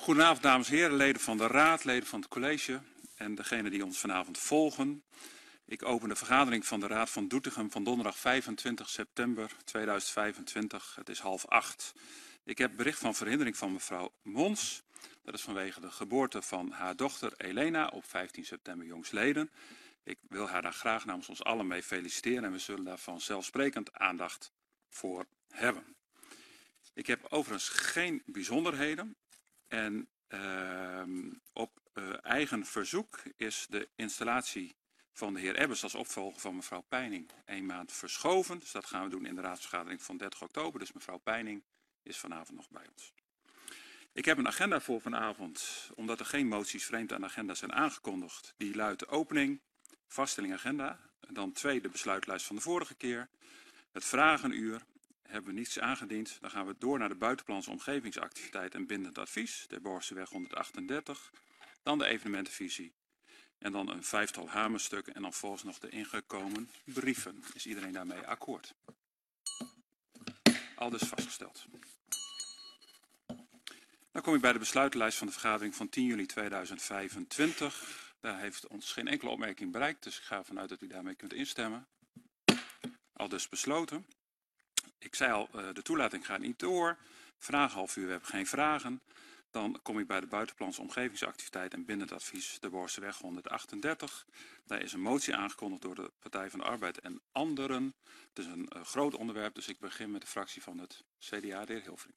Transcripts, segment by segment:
Goedenavond dames en heren, leden van de Raad, leden van het college en degenen die ons vanavond volgen. Ik open de vergadering van de Raad van Doetinchem van donderdag 25 september 2025. Het is 7:30. Ik heb bericht van verhindering van mevrouw Mons. Dat is vanwege de geboorte van haar dochter Elena op 15 september jongstleden. Ik wil haar daar graag namens ons allen mee feliciteren en we zullen daar vanzelfsprekend aandacht voor hebben. Ik heb overigens geen bijzonderheden. En op eigen verzoek is de installatie van de heer Ebbers als opvolger van mevrouw Peining 1 maand verschoven. Dus dat gaan we doen in de raadsvergadering van 30 oktober. Dus mevrouw Peining is vanavond nog bij ons. Ik heb een agenda voor vanavond, omdat er geen moties vreemd aan de agenda zijn aangekondigd. Die luidt de opening, vaststelling agenda. En dan 2 de besluitlijst van de vorige keer. Het vragenuur. Hebben we niets aangediend, dan gaan we door naar de buitenplans omgevingsactiviteit en bindend advies, de Borgseweg 138, dan de evenementenvisie en dan een 5-tal hamerstukken en dan volgens nog de ingekomen brieven. Is iedereen daarmee akkoord? Aldus vastgesteld. Dan kom ik bij de besluitenlijst van de vergadering van 10 juli 2025. Daar heeft ons geen enkele opmerking bereikt, dus ik ga ervan uit dat u daarmee kunt instemmen. Aldus besloten. Ik zei al, de toelating gaat niet door. Vragenhalfuur, we hebben geen vragen. Dan kom ik bij de buitenplans omgevingsactiviteit en bindend advies, de Borgseweg 138. Daar is een motie aangekondigd door de Partij van de Arbeid en anderen. Het is een groot onderwerp, dus ik begin met de fractie van het CDA, de heer Hilfrink.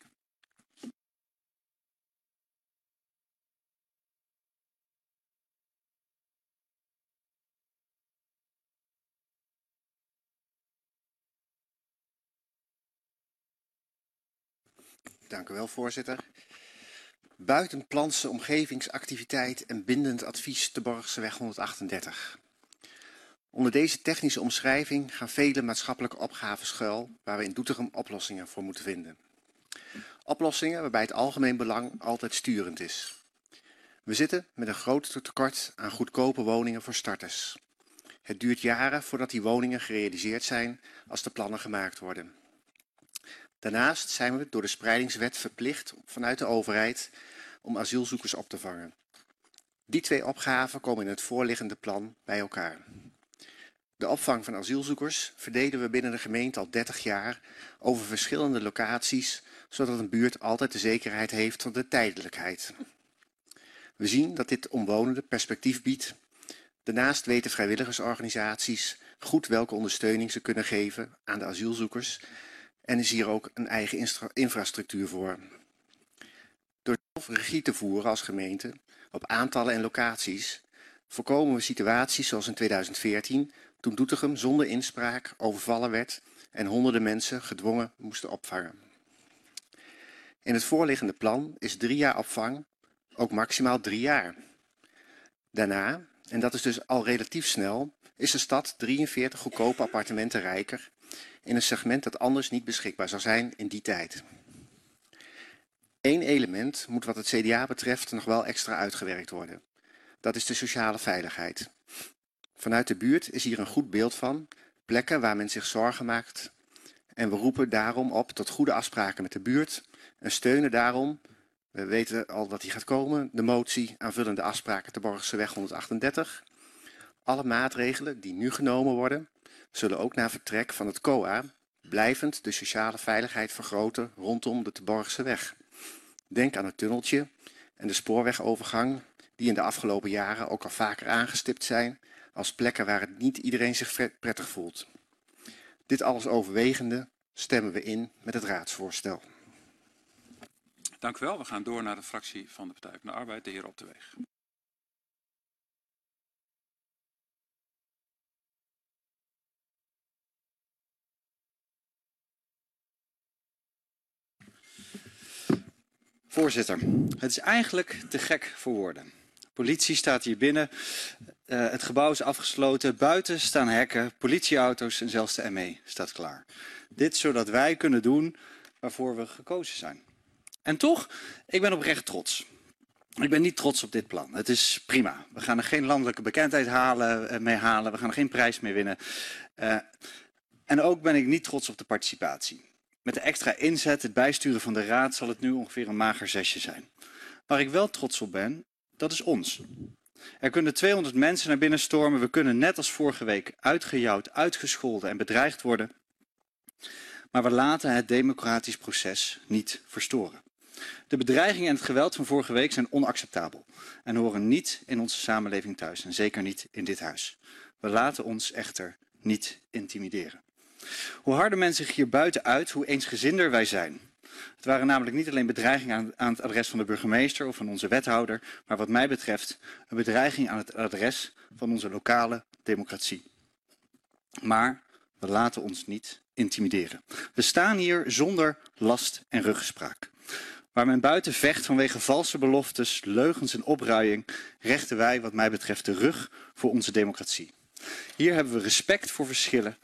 Dank u wel, voorzitter. Buitenplanse omgevingsactiviteit en bindend advies de Borgseweg 138. Onder deze technische omschrijving gaan vele maatschappelijke opgaven schuil waar we in Doetinchem oplossingen voor moeten vinden. Oplossingen waarbij het algemeen belang altijd sturend is. We zitten met een groot tekort aan goedkope woningen voor starters. Het duurt jaren voordat die woningen gerealiseerd zijn als de plannen gemaakt worden. Daarnaast zijn we door de spreidingswet verplicht vanuit de overheid om asielzoekers op te vangen. Die 2 opgaven komen in het voorliggende plan bij elkaar. De opvang van asielzoekers verdelen we binnen de gemeente al 30 jaar over verschillende locaties, zodat een buurt altijd de zekerheid heeft van de tijdelijkheid. We zien dat dit omwonenden perspectief biedt. Daarnaast weten vrijwilligersorganisaties goed welke ondersteuning ze kunnen geven aan de asielzoekers. En is hier ook een eigen infrastructuur voor. Door zelf regie te voeren als gemeente op aantallen en locaties voorkomen we situaties zoals in 2014 toen Doetinchem zonder inspraak overvallen werd en honderden mensen gedwongen moesten opvangen. In het voorliggende plan is 3 jaar opvang ook maximaal 3 jaar. Daarna, en dat is dus al relatief snel, is de stad 43 goedkope appartementen rijker in een segment dat anders niet beschikbaar zou zijn in die tijd. 1 element moet wat het CDA betreft nog wel extra uitgewerkt worden. Dat is de sociale veiligheid. Vanuit de buurt is hier een goed beeld van, plekken waar men zich zorgen maakt. En we roepen daarom op tot goede afspraken met de buurt en steunen daarom, we weten al dat die gaat komen, de motie aanvullende afspraken te Borgseweg 138. Alle maatregelen die nu genomen worden, zullen ook na vertrek van het COA blijvend de sociale veiligheid vergroten rondom de Borgseweg. Denk aan het tunneltje en de spoorwegovergang die in de afgelopen jaren ook al vaker aangestipt zijn als plekken waar het niet iedereen zich prettig voelt. Dit alles overwegende stemmen we in met het raadsvoorstel. Dank u wel. We gaan door naar de fractie van de Partij van de Arbeid, de heer Op de Weg. Voorzitter, het is eigenlijk te gek voor woorden. Politie staat hier binnen, het gebouw is afgesloten, buiten staan hekken, politieauto's en zelfs de ME staat klaar. Dit zodat wij kunnen doen waarvoor we gekozen zijn. En toch, ik ben oprecht trots. Ik ben niet trots op dit plan. Het is prima. We gaan er geen landelijke bekendheid mee halen, we gaan er geen prijs mee winnen. En ook ben ik niet trots op de participatie. Met de extra inzet, het bijsturen van de raad, zal het nu ongeveer een mager zesje zijn. Waar ik wel trots op ben, dat is ons. Er kunnen 200 mensen naar binnen stormen. We kunnen net als vorige week uitgejouwd, uitgescholden en bedreigd worden. Maar we laten het democratisch proces niet verstoren. De bedreigingen en het geweld van vorige week zijn onacceptabel en horen niet in onze samenleving thuis en zeker niet in dit huis. We laten ons echter niet intimideren. Hoe harder men zich hier buiten uit, hoe eensgezinder wij zijn. Het waren namelijk niet alleen bedreigingen aan het adres van de burgemeester of van onze wethouder, maar wat mij betreft een bedreiging aan het adres van onze lokale democratie. Maar we laten ons niet intimideren. We staan hier zonder last en ruggespraak. Waar men buiten vecht vanwege valse beloftes, leugens en opruiing, rechten wij wat mij betreft de rug voor onze democratie. Hier hebben we respect voor verschillen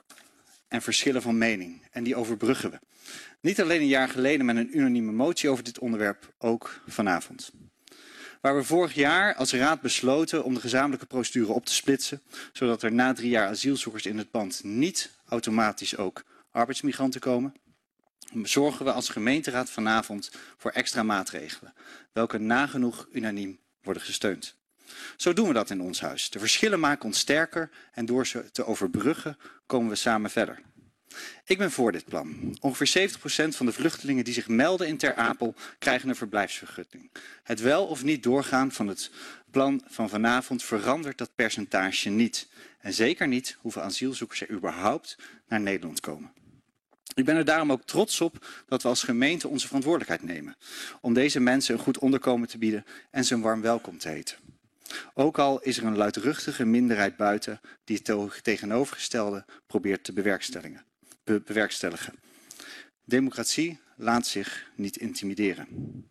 en verschillen van mening. En die overbruggen we. Niet alleen een jaar geleden met een unanieme motie over dit onderwerp, ook vanavond. Waar we vorig jaar als raad besloten om de gezamenlijke procedure op te splitsen, zodat er na 3 jaar asielzoekers in het pand niet automatisch ook arbeidsmigranten komen, zorgen we als gemeenteraad vanavond voor extra maatregelen, welke nagenoeg unaniem worden gesteund. Zo doen we dat in ons huis. De verschillen maken ons sterker en door ze te overbruggen komen we samen verder. Ik ben voor dit plan. Ongeveer 70% van de vluchtelingen die zich melden in Ter Apel krijgen een verblijfsvergunning. Het wel of niet doorgaan van het plan van vanavond verandert dat percentage niet. En zeker niet hoeveel asielzoekers er überhaupt naar Nederland komen. Ik ben er daarom ook trots op dat we als gemeente onze verantwoordelijkheid nemen. Om deze mensen een goed onderkomen te bieden en ze een warm welkom te heten. Ook al is er een luidruchtige minderheid buiten die het tegenovergestelde probeert te bewerkstelligen. Democratie laat zich niet intimideren.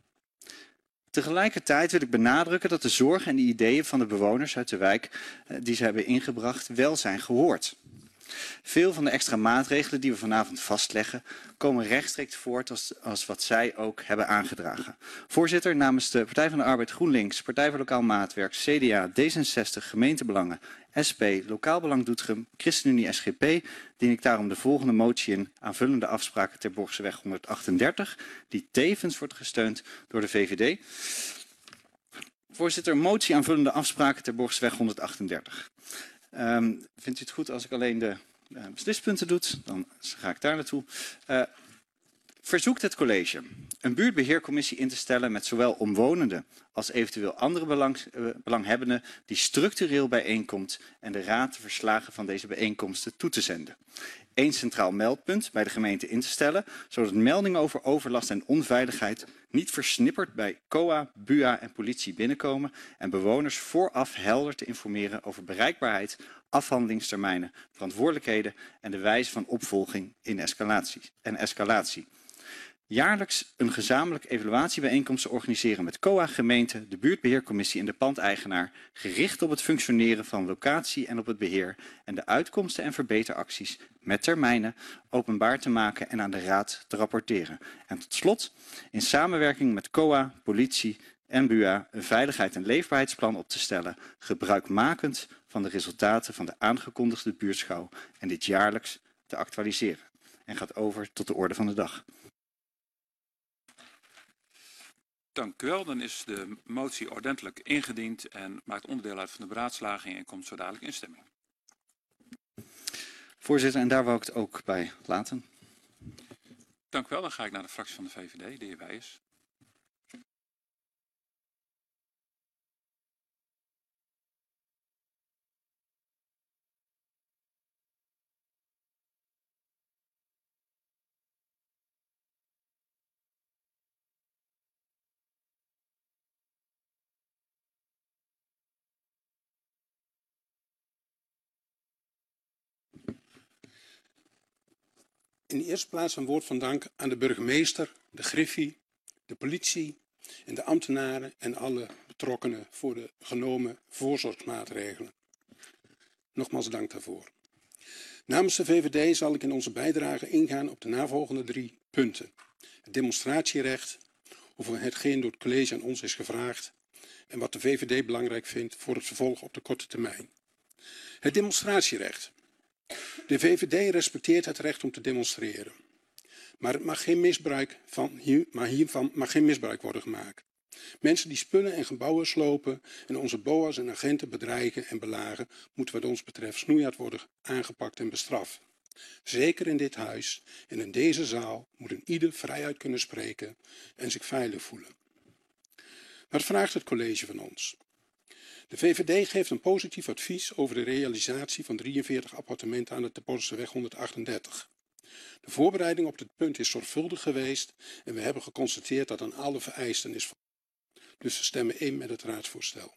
Tegelijkertijd wil ik benadrukken dat de zorgen en de ideeën van de bewoners uit de wijk die ze hebben ingebracht wel zijn gehoord. Veel van de extra maatregelen die we vanavond vastleggen komen rechtstreeks voort als wat zij ook hebben aangedragen. Voorzitter, namens de Partij van de Arbeid, GroenLinks, Partij voor Lokaal Maatwerk, CDA, D66, Gemeentebelangen, SP, Lokaal Belang Doetinchem, ChristenUnie, SGP, dien ik daarom de volgende motie in aanvullende afspraken ter Borgseweg 138, die tevens wordt gesteund door de VVD. Voorzitter, motie aanvullende afspraken ter Borgseweg 138. Vindt u het goed als ik alleen de beslispunten doe? Dan ga ik daar naartoe. Verzoekt het college een buurtbeheercommissie in te stellen met zowel omwonenden als eventueel andere belanghebbenden die structureel bijeenkomt en de raad de verslagen van deze bijeenkomsten toe te zenden. 1 centraal meldpunt bij de gemeente in te stellen, zodat meldingen over overlast en onveiligheid niet versnipperd bij COA, BUA en politie binnenkomen en bewoners vooraf helder te informeren over bereikbaarheid, afhandelingstermijnen, verantwoordelijkheden en de wijze van opvolging in escalatie. Jaarlijks een gezamenlijke evaluatiebijeenkomst te organiseren met COA, gemeente, de buurtbeheercommissie en de pandeigenaar, gericht op het functioneren van locatie en op het beheer en de uitkomsten en verbeteracties met termijnen openbaar te maken en aan de raad te rapporteren. En tot slot, in samenwerking met COA, politie en BUA een veiligheid- en leefbaarheidsplan op te stellen, gebruikmakend van de resultaten van de aangekondigde buurtschouw en dit jaarlijks te actualiseren. En gaat over tot de orde van de dag. Dank u wel. Dan is de motie ordentelijk ingediend en maakt onderdeel uit van de beraadslaging en komt zo dadelijk in stemming. Voorzitter, en daar wou ik het ook bij laten. Dank u wel. Dan ga ik naar de fractie van de VVD, de heer Wijers. In de eerste plaats een woord van dank aan de burgemeester, de griffie, de politie en de ambtenaren en alle betrokkenen voor de genomen voorzorgsmaatregelen. Nogmaals dank daarvoor. Namens de VVD zal ik in onze bijdrage ingaan op de navolgende 3 punten. Het demonstratierecht, over hetgeen door het college aan ons is gevraagd en wat de VVD belangrijk vindt voor het vervolg op de korte termijn. Het demonstratierecht. De VVD respecteert het recht om te demonstreren. Maar hiervan mag geen misbruik worden gemaakt. Mensen die spullen en gebouwen slopen en onze boa's en agenten bedreigen en belagen, moeten wat ons betreft snoeihard worden aangepakt en bestraft. Zeker in dit huis en in deze zaal moet een ieder vrijuit kunnen spreken en zich veilig voelen. Wat vraagt het college van ons? De VVD geeft een positief advies over de realisatie van 43 appartementen aan de Terborgseweg 138. De voorbereiding op dit punt is zorgvuldig geweest en we hebben geconstateerd dat aan alle vereisten is voldoen. Dus we stemmen in met het raadsvoorstel.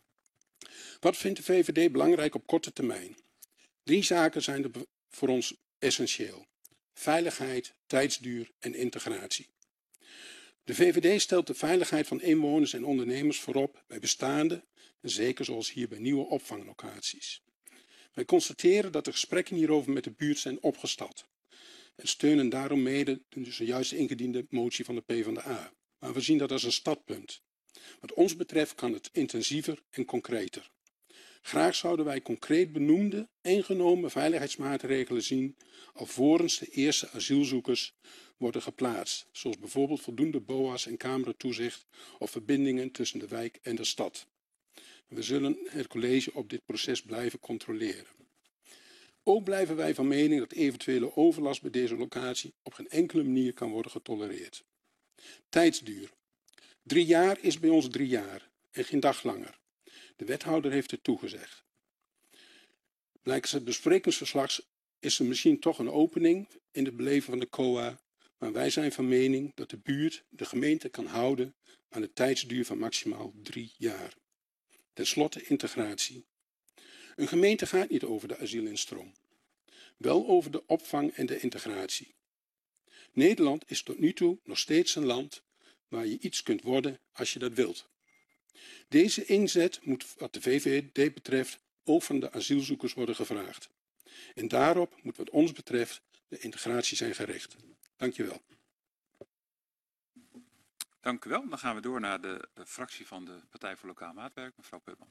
Wat vindt de VVD belangrijk op korte termijn? 3 zaken zijn voor ons essentieel: veiligheid, tijdsduur en integratie. De VVD stelt de veiligheid van inwoners en ondernemers voorop bij bestaande en zeker zoals hier bij nieuwe opvanglocaties. Wij constateren dat de gesprekken hierover met de buurt zijn opgestart en steunen daarom mede de zojuist ingediende motie van de PvdA. Maar we zien dat als een startpunt. Wat ons betreft kan het intensiever en concreter. Graag zouden wij concreet benoemde en genomen veiligheidsmaatregelen zien alvorens de eerste asielzoekers worden geplaatst, zoals bijvoorbeeld voldoende BOA's en cameratoezicht of verbindingen tussen de wijk en de stad. We zullen het college op dit proces blijven controleren. Ook blijven wij van mening dat eventuele overlast bij deze locatie op geen enkele manier kan worden getolereerd. Tijdsduur. 3 jaar is bij ons 3 jaar en geen dag langer. De wethouder heeft het toegezegd. Blijkens het besprekingsverslag is er misschien toch een opening in het beleven van de COA, maar wij zijn van mening dat de buurt de gemeente kan houden aan een tijdsduur van maximaal 3 jaar. Ten slotte integratie. Een gemeente gaat niet over de asielinstroom, wel over de opvang en de integratie. Nederland is tot nu toe nog steeds een land waar je iets kunt worden als je dat wilt. Deze inzet moet wat de VVD betreft ook van de asielzoekers worden gevraagd. En daarop moet wat ons betreft de integratie zijn gericht. Dank je wel. Dank u wel. Dan gaan we door naar de fractie van de Partij voor Lokaal Maatwerk, mevrouw Peupel.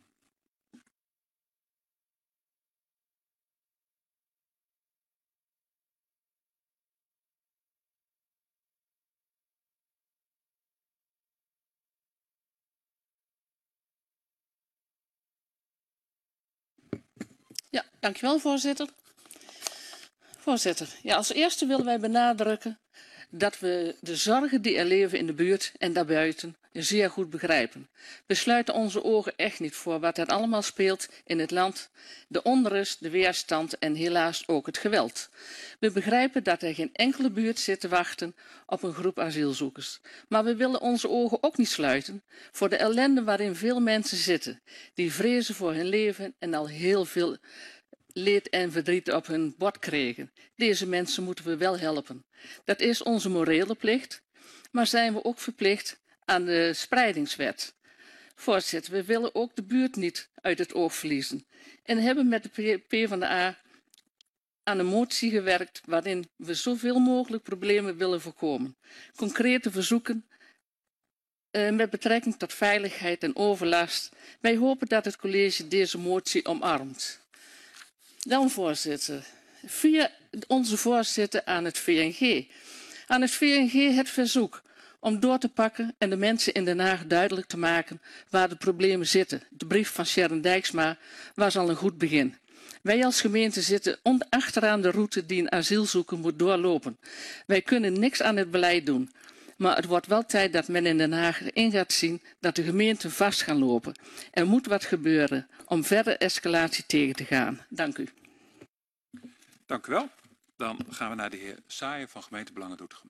Ja, dankjewel voorzitter. Voorzitter, ja, als eerste willen wij benadrukken dat we de zorgen die er leven in de buurt en daarbuiten zeer goed begrijpen. We sluiten onze ogen echt niet voor wat er allemaal speelt in het land, de onrust, de weerstand en helaas ook het geweld. We begrijpen dat er geen enkele buurt zit te wachten op een groep asielzoekers. Maar we willen onze ogen ook niet sluiten voor de ellende waarin veel mensen zitten, die vrezen voor hun leven en al heel veel leed en verdriet op hun bord kregen. Deze mensen moeten we wel helpen. Dat is onze morele plicht, maar zijn we ook verplicht aan de spreidingswet. Voorzitter, we willen ook de buurt niet uit het oog verliezen en hebben met de PvdA aan een motie gewerkt waarin we zoveel mogelijk problemen willen voorkomen. Concrete verzoeken met betrekking tot veiligheid en overlast. Wij hopen dat het college deze motie omarmt. Dan voorzitter, via onze voorzitter aan het VNG. Aan het VNG het verzoek om door te pakken en de mensen in Den Haag duidelijk te maken waar de problemen zitten. De brief van Sharon Dijksma was al een goed begin. Wij als gemeente zitten achteraan de route die een asielzoeker moet doorlopen. Wij kunnen niks aan het beleid doen. Maar het wordt wel tijd dat men in Den Haag in gaat zien dat de gemeenten vast gaan lopen. Er moet wat gebeuren om verder escalatie tegen te gaan. Dank u. Dank u wel. Dan gaan we naar de heer Saaien van Gemeente Belangen Doetinchem.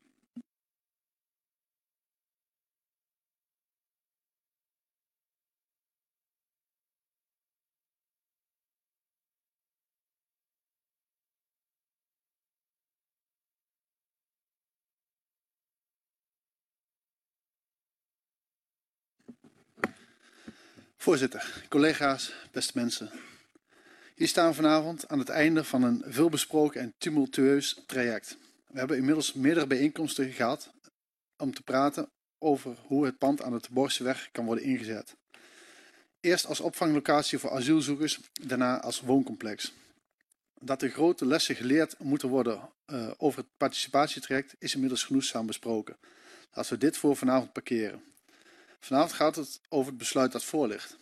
Voorzitter, collega's, beste mensen. Hier staan we vanavond aan het einde van een veelbesproken en tumultueus traject. We hebben inmiddels meerdere bijeenkomsten gehad om te praten over hoe het pand aan de Terborgseweg kan worden ingezet. Eerst als opvanglocatie voor asielzoekers, daarna als wooncomplex. Dat er grote lessen geleerd moeten worden over het participatietraject is inmiddels genoegzaam besproken. Laten we dit voor vanavond parkeren. Vanavond gaat het over het besluit dat voor ligt.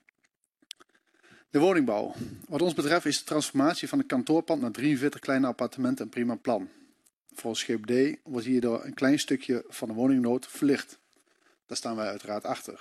De woningbouw. Wat ons betreft is de transformatie van een kantoorpand naar 43 kleine appartementen een prima plan. Volgens GBD wordt hierdoor een klein stukje van de woningnood verlicht. Daar staan wij uiteraard achter.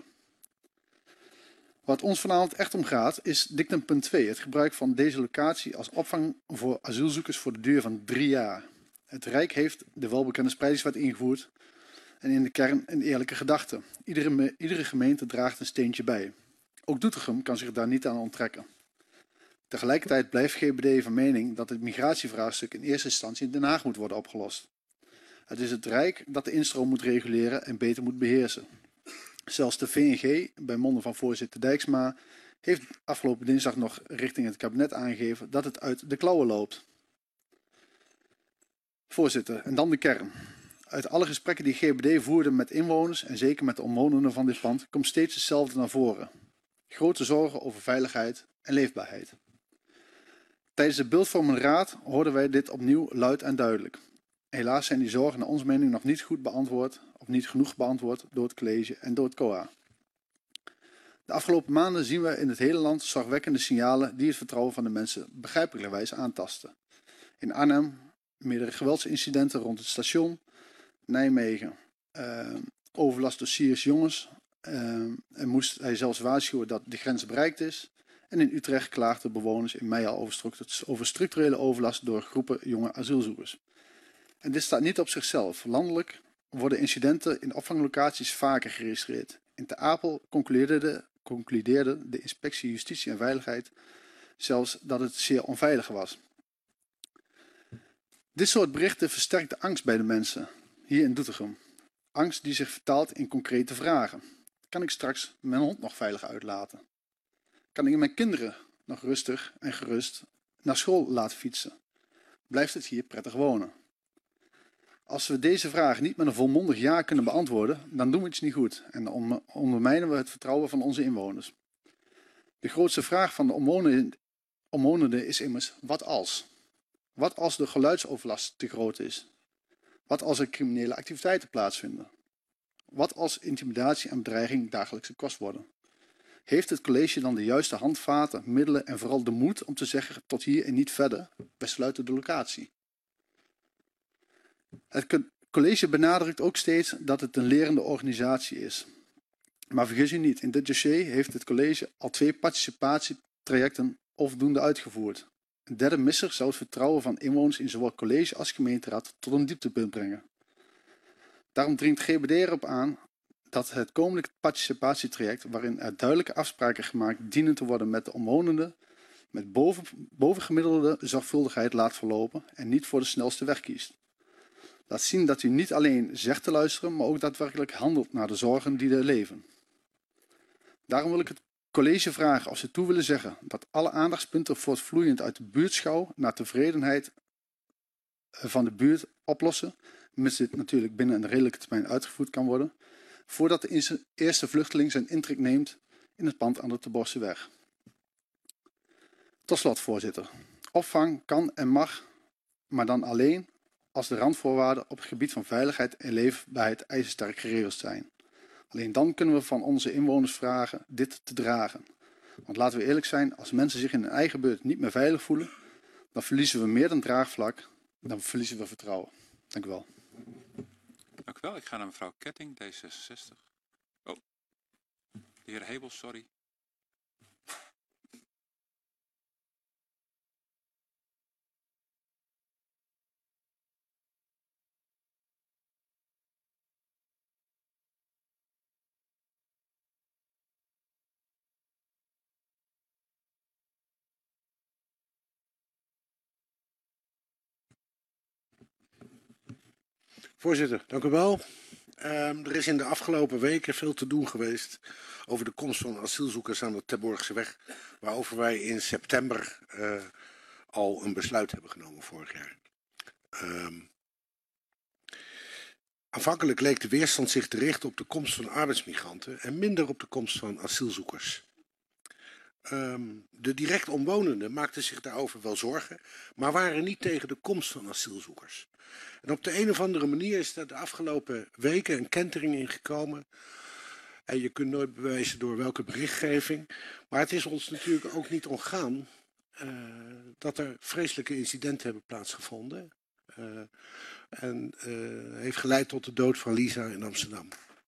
Wat ons vanavond echt om gaat is dictum punt 2. Het gebruik van deze locatie als opvang voor asielzoekers voor de duur van 3 jaar. Het Rijk heeft de welbekende spreidingswet ingevoerd en in de kern een eerlijke gedachte. Iedere gemeente draagt een steentje bij. Ook Doetinchem kan zich daar niet aan onttrekken. Tegelijkertijd blijft GBD van mening dat het migratievraagstuk in eerste instantie in Den Haag moet worden opgelost. Het is het Rijk dat de instroom moet reguleren en beter moet beheersen. Zelfs de VNG, bij monden van voorzitter Dijksma, heeft afgelopen dinsdag nog richting het kabinet aangegeven dat het uit de klauwen loopt. Voorzitter, en dan de kern. Uit alle gesprekken die GBD voerde met inwoners en zeker met de omwonenden van dit pand komt steeds hetzelfde naar voren. Grote zorgen over veiligheid en leefbaarheid. Tijdens de beeldvormende raad hoorden wij dit opnieuw luid en duidelijk. Helaas zijn die zorgen naar onze mening nog niet goed beantwoord of niet genoeg beantwoord door het college en door het COA. De afgelopen maanden zien we in het hele land zorgwekkende signalen die het vertrouwen van de mensen begrijpelijkerwijs aantasten. In Arnhem meerdere geweldsincidenten rond het station, Nijmegen overlast door Syrische jongens en moest hij zelfs waarschuwen dat de grens bereikt is. En in Utrecht klaagden bewoners in mei al over structurele overlast door groepen jonge asielzoekers. En dit staat niet op zichzelf. Landelijk worden incidenten in opvanglocaties vaker geregistreerd. In Ter Apel concludeerde de Inspectie Justitie en Veiligheid zelfs dat het zeer onveilig was. Dit soort berichten versterkt de angst bij de mensen hier in Doetinchem. Angst die zich vertaalt in concrete vragen. Kan ik straks mijn hond nog veilig uitlaten? Kan ik mijn kinderen nog rustig en gerust naar school laten fietsen? Blijft het hier prettig wonen? Als we deze vraag niet met een volmondig ja kunnen beantwoorden, dan doen we iets niet goed en dan ondermijnen we het vertrouwen van onze inwoners. De grootste vraag van de omwonenden is immers, wat als? Wat als de geluidsoverlast te groot is? Wat als er criminele activiteiten plaatsvinden? Wat als intimidatie en bedreiging dagelijkse kost worden? Heeft het college dan de juiste handvaten, middelen en vooral de moed om te zeggen tot hier en niet verder? Wij sluiten de locatie. Het college benadrukt ook steeds dat het een lerende organisatie is. Maar vergis u niet, in dit dossier heeft het college al 2 participatietrajecten onvoldoende uitgevoerd. Een derde misser zou het vertrouwen van inwoners in zowel college als gemeenteraad tot een dieptepunt brengen. Daarom dringt GBD erop aan dat het komende participatietraject, waarin er duidelijke afspraken gemaakt dienen te worden met de omwonenden, met bovengemiddelde zorgvuldigheid laat verlopen en niet voor de snelste weg kiest. Laat zien dat u niet alleen zegt te luisteren, maar ook daadwerkelijk handelt naar de zorgen die er leven. Daarom wil ik het college vragen of ze toe willen zeggen dat alle aandachtspunten voortvloeiend uit de buurtschouw naar tevredenheid van de buurt oplossen, mits dit natuurlijk binnen een redelijke termijn uitgevoerd kan worden, voordat de eerste vluchteling zijn intrek neemt in het pand aan de Terborseweg. Tot slot, voorzitter. Opvang kan en mag, maar dan alleen als de randvoorwaarden op het gebied van veiligheid en leefbaarheid ijzersterk geregeld zijn. Alleen dan kunnen we van onze inwoners vragen dit te dragen. Want laten we eerlijk zijn, als mensen zich in hun eigen buurt niet meer veilig voelen, dan verliezen we meer dan draagvlak, dan verliezen we vertrouwen. Dank u wel. Dank u wel. Ik ga naar mevrouw Ketting, D66. Oh, de heer Hebels, sorry. Voorzitter, dank u wel. Er is in de afgelopen weken veel te doen geweest over de komst van asielzoekers aan de Terborgseweg, waarover wij in september al een besluit hebben genomen vorig jaar. Aanvankelijk leek de weerstand zich te richten op de komst van arbeidsmigranten en minder op de komst van asielzoekers. De direct omwonenden maakten zich daarover wel zorgen, maar waren niet tegen de komst van asielzoekers. En op de een of andere manier is er de afgelopen weken een kentering ingekomen. En je kunt nooit bewijzen door welke berichtgeving. Maar het is ons natuurlijk ook niet ontgaan dat er vreselijke incidenten hebben plaatsgevonden. En heeft geleid tot de dood van Lisa in Amsterdam.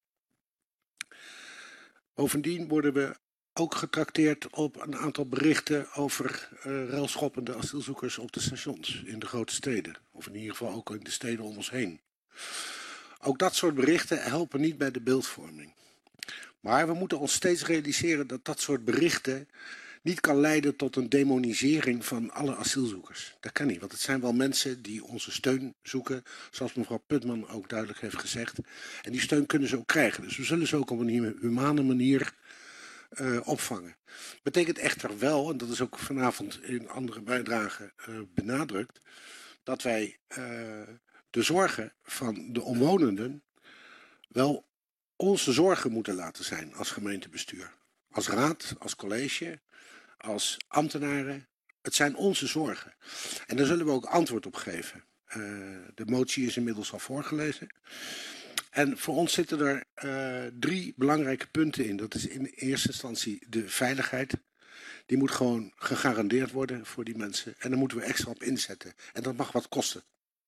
Bovendien worden we ook getrakteerd op een aantal berichten over ruilschoppende asielzoekers op de stations in de grote steden. Of in ieder geval ook in de steden om ons heen. Ook dat soort berichten helpen niet bij de beeldvorming. Maar we moeten ons steeds realiseren dat dat soort berichten niet kan leiden tot een demonisering van alle asielzoekers. Dat kan niet, want het zijn wel mensen die onze steun zoeken, zoals mevrouw Putman ook duidelijk heeft gezegd. En die steun kunnen ze ook krijgen. Dus we zullen ze ook op een humane manier opvangen. Betekent echter wel, en dat is ook vanavond in andere bijdragen benadrukt, dat wij de zorgen van de omwonenden wel onze zorgen moeten laten zijn als gemeentebestuur. Als raad, als college, als ambtenaren. Het zijn onze zorgen. En daar zullen we ook antwoord op geven. De motie is inmiddels al voorgelezen. En voor ons zitten er 3 belangrijke punten in. Dat is in eerste instantie de veiligheid. Die moet gewoon gegarandeerd worden voor die mensen. En daar moeten we extra op inzetten. En dat mag wat kosten.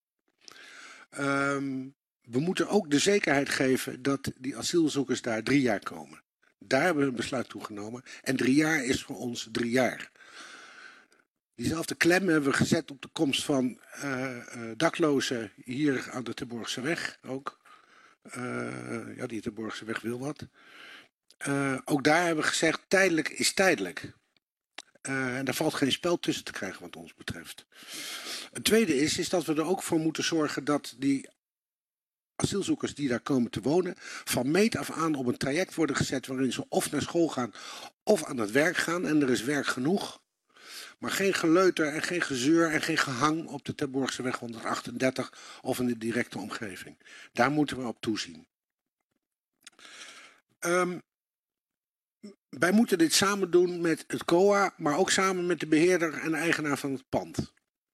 We moeten ook de zekerheid geven dat die asielzoekers daar 3 jaar komen. Daar hebben we een besluit toe genomen. En 3 jaar is voor ons 3 jaar. Diezelfde klem hebben we gezet op de komst van daklozen hier aan de Terborgseweg ook. Ja, die Terborgseweg wil wat. Ook daar hebben we gezegd, tijdelijk is tijdelijk. En daar valt geen spel tussen te krijgen wat ons betreft. Het tweede is dat we er ook voor moeten zorgen dat die asielzoekers die daar komen te wonen van meet af aan op een traject worden gezet waarin ze of naar school gaan of aan het werk gaan. En er is werk genoeg. Maar geen geleuter en geen gezeur en geen gehang op de Terborgseweg 138 of in de directe omgeving. Daar moeten we op toezien. Wij moeten dit samen doen met het COA, maar ook samen met de beheerder en de eigenaar van het pand.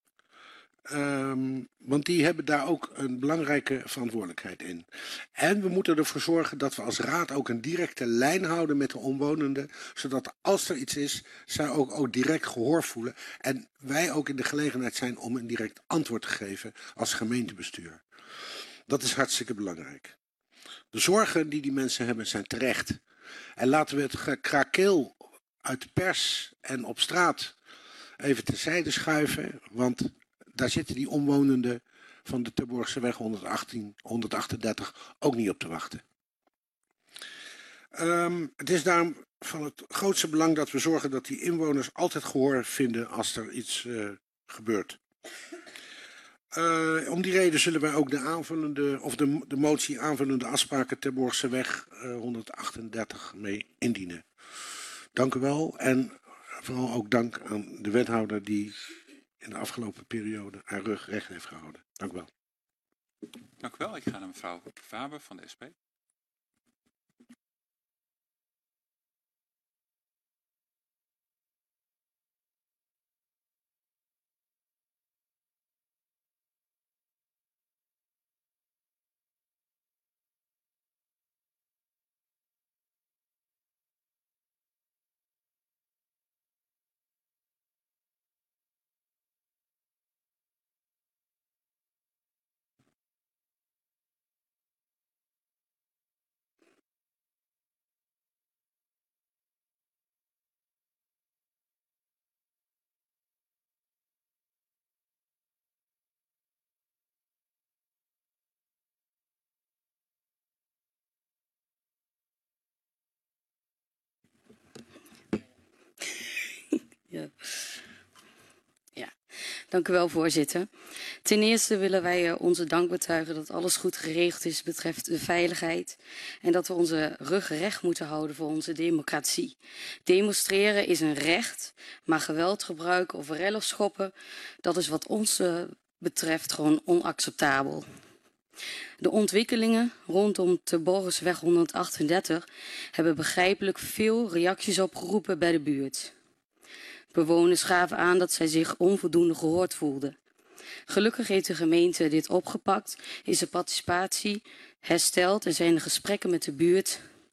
Want die hebben daar ook een belangrijke verantwoordelijkheid in. En we moeten ervoor zorgen dat we als raad ook een directe lijn houden met de omwonenden. Zodat als er iets is, zij ook direct gehoor voelen. En wij ook in de gelegenheid zijn om een direct antwoord te geven als gemeentebestuur. Dat is hartstikke belangrijk. De zorgen die die mensen hebben zijn terecht. En laten we het gekrakeel uit de pers en op straat even terzijde schuiven. Want daar zitten die omwonenden van de Terborgseweg 138 ook niet op te wachten. Het is daarom van het grootste belang dat we zorgen dat die inwoners altijd gehoor vinden als er iets gebeurt. Om die reden zullen wij ook de aanvullende, of de motie aanvullende afspraken Terborgseweg 138 mee indienen. Dank u wel en vooral ook dank aan de wethouder die in de afgelopen periode haar rug recht heeft gehouden. Dank u wel. Dank u wel. Ik ga naar mevrouw Faber van de SP. Ja, dank u wel, voorzitter. Ten eerste willen wij onze dank betuigen dat alles goed geregeld is betreft de veiligheid en dat we onze rug recht moeten houden voor onze democratie. Demonstreren is een recht, maar geweld gebruiken of rel of schoppen, dat is wat ons betreft gewoon onacceptabel. De ontwikkelingen rondom Terborgseweg 138 hebben begrijpelijk veel reacties opgeroepen bij de buurt. Bewoners gaven aan dat zij zich onvoldoende gehoord voelden. Gelukkig heeft de gemeente dit opgepakt, is de participatie hersteld en zijn de gesprekken met de buurt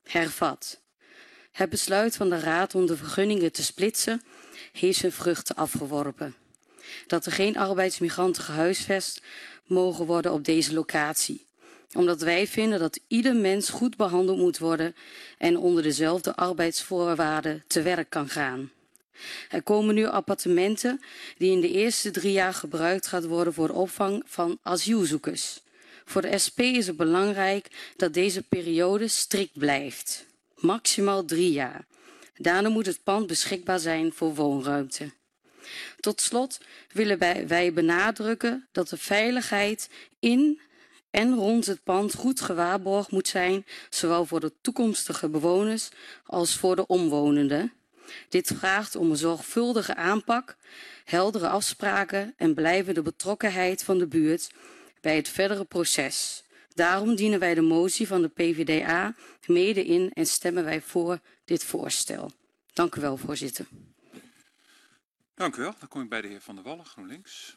Hervat. Het besluit van de Raad om de vergunningen te splitsen heeft zijn vruchten afgeworpen. Dat er geen arbeidsmigranten gehuisvest mogen worden op deze locatie. Omdat wij vinden dat ieder mens goed behandeld moet worden en onder dezelfde arbeidsvoorwaarden te werk kan gaan. Er komen nu appartementen die in de eerste 3 jaar gebruikt gaat worden voor de opvang van asielzoekers. Voor de SP is het belangrijk dat deze periode strikt blijft. Maximaal 3 jaar. Daarna moet het pand beschikbaar zijn voor woonruimte. Tot slot willen wij benadrukken dat de veiligheid in en rond het pand goed gewaarborgd moet zijn, zowel voor de toekomstige bewoners als voor de omwonenden. Dit vraagt om een zorgvuldige aanpak, heldere afspraken en blijvende betrokkenheid van de buurt bij het verdere proces. Daarom dienen wij de motie van de PvdA mede in en stemmen wij voor dit voorstel. Dank u wel, voorzitter. Dank u wel. Dan kom ik bij de heer Van der Wallen, GroenLinks.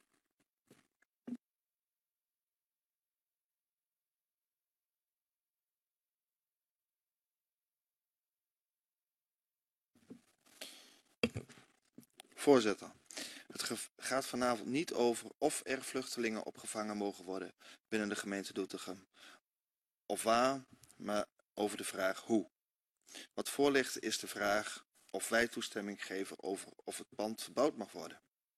Voorzitter, het gaat vanavond niet over of er vluchtelingen opgevangen mogen worden binnen de gemeente Doetinchem. Of waar, maar over de vraag hoe. Wat voor ligt is de vraag of wij toestemming geven over of het pand verbouwd mag worden.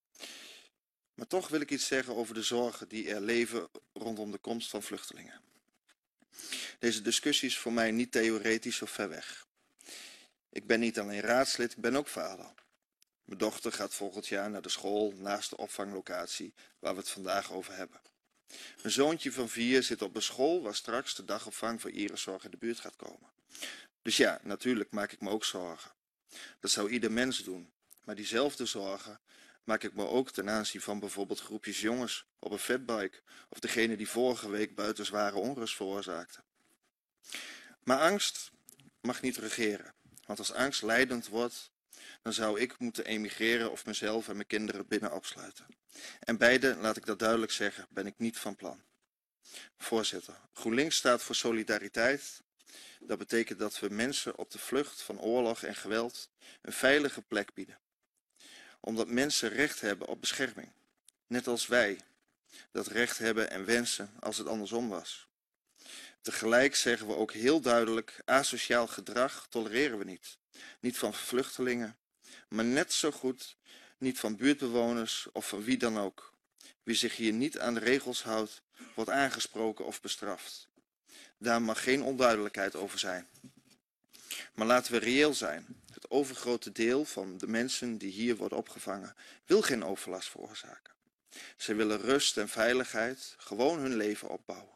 Maar toch wil ik iets zeggen over de zorgen die er leven rondom de komst van vluchtelingen. Deze discussie is voor mij niet theoretisch of ver weg. Ik ben niet alleen raadslid, ik ben ook vader. Mijn dochter gaat volgend jaar naar de school naast de opvanglocatie waar we het vandaag over hebben. Mijn zoontje van 4 zit op een school waar straks de dagopvang voor Iriszorg in de buurt gaat komen. Dus ja, natuurlijk maak ik me ook zorgen. Dat zou ieder mens doen. Maar diezelfde zorgen maak ik me ook ten aanzien van bijvoorbeeld groepjes jongens op een fatbike of degene die vorige week buiten zware onrust veroorzaakten. Maar angst mag niet regeren. Want als angst leidend wordt, dan zou ik moeten emigreren of mezelf en mijn kinderen binnen opsluiten. En beide, laat ik dat duidelijk zeggen, ben ik niet van plan. Voorzitter, GroenLinks staat voor solidariteit. Dat betekent dat we mensen op de vlucht van oorlog en geweld een veilige plek bieden. Omdat mensen recht hebben op bescherming. Net als wij dat recht hebben en wensen als het andersom was. Tegelijk zeggen we ook heel duidelijk, asociaal gedrag tolereren we niet. Niet van vluchtelingen, maar net zo goed niet van buurtbewoners of van wie dan ook. Wie zich hier niet aan de regels houdt, wordt aangesproken of bestraft. Daar mag geen onduidelijkheid over zijn. Maar laten we reëel zijn. Het overgrote deel van de mensen die hier worden opgevangen wil geen overlast veroorzaken. Ze willen rust en veiligheid, gewoon hun leven opbouwen.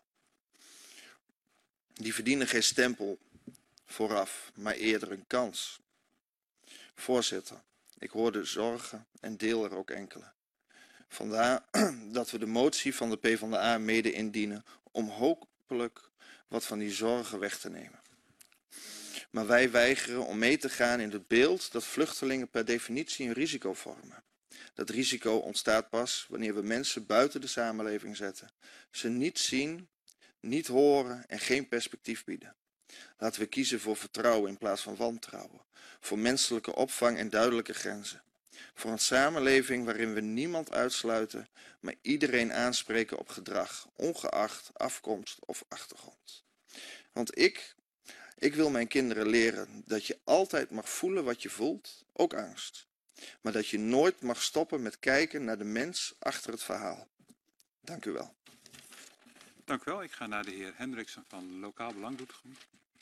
Die verdienen geen stempel vooraf, maar eerder een kans. Voorzitter, ik hoor de zorgen en deel er ook enkele. Vandaar dat we de motie van de PvdA mede indienen om hopelijk wat van die zorgen weg te nemen. Maar wij weigeren om mee te gaan in het beeld dat vluchtelingen per definitie een risico vormen. Dat risico ontstaat pas wanneer we mensen buiten de samenleving zetten, ze niet zien, niet horen en geen perspectief bieden. Laten we kiezen voor vertrouwen in plaats van wantrouwen, voor menselijke opvang en duidelijke grenzen. Voor een samenleving waarin we niemand uitsluiten, maar iedereen aanspreken op gedrag, ongeacht afkomst of achtergrond. Want ik wil mijn kinderen leren dat je altijd mag voelen wat je voelt, ook angst. Maar dat je nooit mag stoppen met kijken naar de mens achter het verhaal. Dank u wel. Dank u wel. Ik ga naar de heer Hendriksen van Lokaal Belang Doetinchem.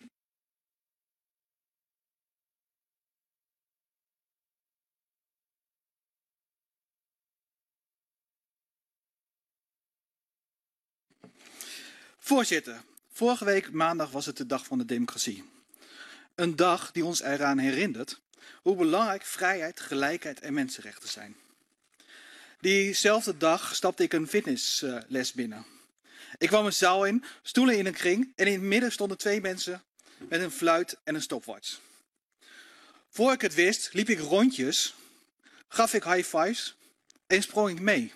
Voorzitter, vorige week maandag was het de Dag van de Democratie. Een dag die ons eraan herinnert hoe belangrijk vrijheid, gelijkheid en mensenrechten zijn. Diezelfde dag stapte ik een fitnessles binnen. Ik kwam een zaal in, stoelen in een kring en in het midden stonden 2 mensen met een fluit en een stopwatch. Voor ik het wist, liep ik rondjes, gaf ik high fives en sprong ik mee.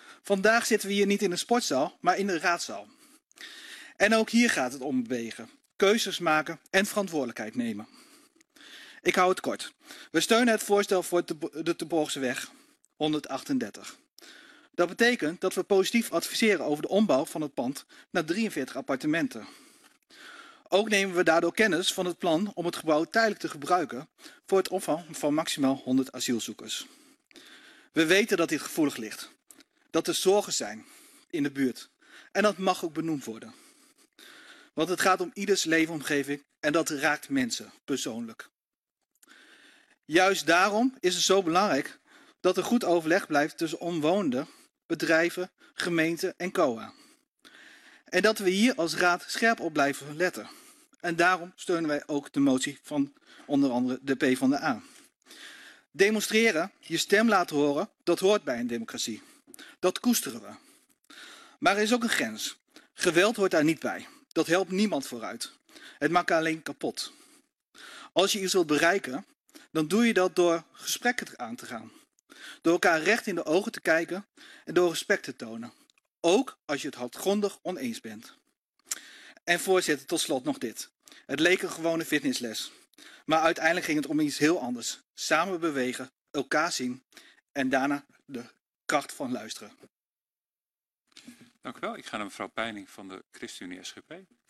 Vandaag zitten we hier niet in een sportzaal, maar in de raadzaal. En ook hier gaat het om bewegen. keuzes maken en verantwoordelijkheid nemen. Ik hou het kort. We steunen het voorstel voor de Terborgseweg 138. Dat betekent dat we positief adviseren over de ombouw van het pand naar 43 appartementen. Ook nemen we daardoor kennis van het plan om het gebouw tijdelijk te gebruiken voor het opvang van maximaal 100 asielzoekers. We weten dat dit gevoelig ligt, dat er zorgen zijn in de buurt en dat mag ook benoemd worden. Want het gaat om ieders leefomgeving en dat raakt mensen persoonlijk. Juist daarom is het zo belangrijk dat er goed overleg blijft tussen omwonenden, bedrijven, gemeenten en COA. En dat we hier als raad scherp op blijven letten. En daarom steunen wij ook de motie van onder andere de PvdA. Demonstreren, je stem laten horen, dat hoort bij een democratie. Dat koesteren we. Maar er is ook een grens. Geweld hoort daar niet bij. Dat helpt niemand vooruit. Het maakt alleen kapot. Als je iets wilt bereiken, dan doe je dat door gesprekken aan te gaan. Door elkaar recht in de ogen te kijken en door respect te tonen. Ook als je het hardgrondig oneens bent. En voorzitter, tot slot nog dit. Het leek een gewone fitnessles. Maar uiteindelijk ging het om iets heel anders. Samen bewegen, elkaar zien en daarna de kracht van luisteren. Dank u wel. Ik ga naar mevrouw Peining van de ChristenUnie SGP.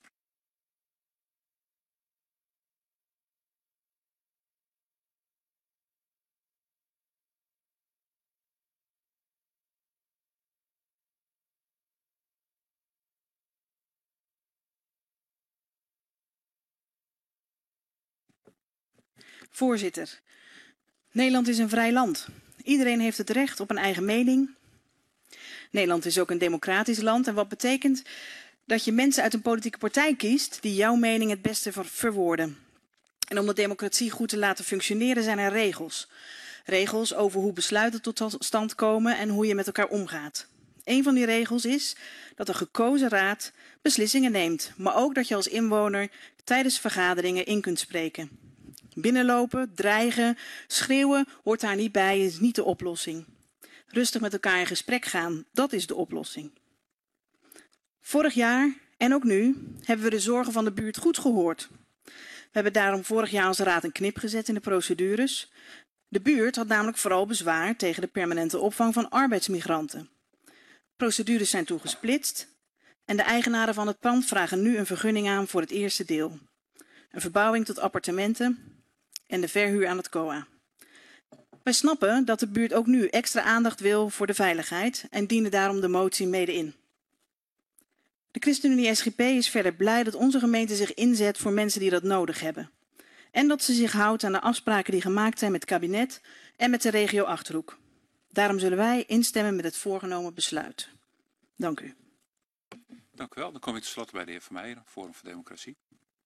Voorzitter, Nederland is een vrij land. Iedereen heeft het recht op een eigen mening. Nederland is ook een democratisch land. En wat betekent dat je mensen uit een politieke partij kiest die jouw mening het beste verwoorden. En om de democratie goed te laten functioneren zijn er regels. Regels over hoe besluiten tot stand komen en hoe je met elkaar omgaat. Een van die regels is dat een gekozen raad beslissingen neemt. Maar ook dat je als inwoner tijdens vergaderingen in kunt spreken. Binnenlopen, dreigen, schreeuwen hoort daar niet bij, is niet de oplossing. Rustig met elkaar in gesprek gaan, dat is de oplossing. Vorig jaar en ook nu hebben we de zorgen van de buurt goed gehoord. We hebben daarom vorig jaar als raad een knip gezet in de procedures. De buurt had namelijk vooral bezwaar tegen de permanente opvang van arbeidsmigranten. Procedures zijn toen gesplitst en de eigenaren van het pand vragen nu een vergunning aan voor het eerste deel. Een verbouwing tot appartementen en de verhuur aan het COA. Wij snappen dat de buurt ook nu extra aandacht wil voor de veiligheid en dienen daarom de motie mede in. De ChristenUnie SGP is verder blij dat onze gemeente zich inzet voor mensen die dat nodig hebben. En dat ze zich houdt aan de afspraken die gemaakt zijn met het kabinet en met de regio Achterhoek. Daarom zullen wij instemmen met het voorgenomen besluit. Dank u. Dank u wel. Dan kom ik tenslotte bij de heer Vermeijeren, Forum voor Democratie.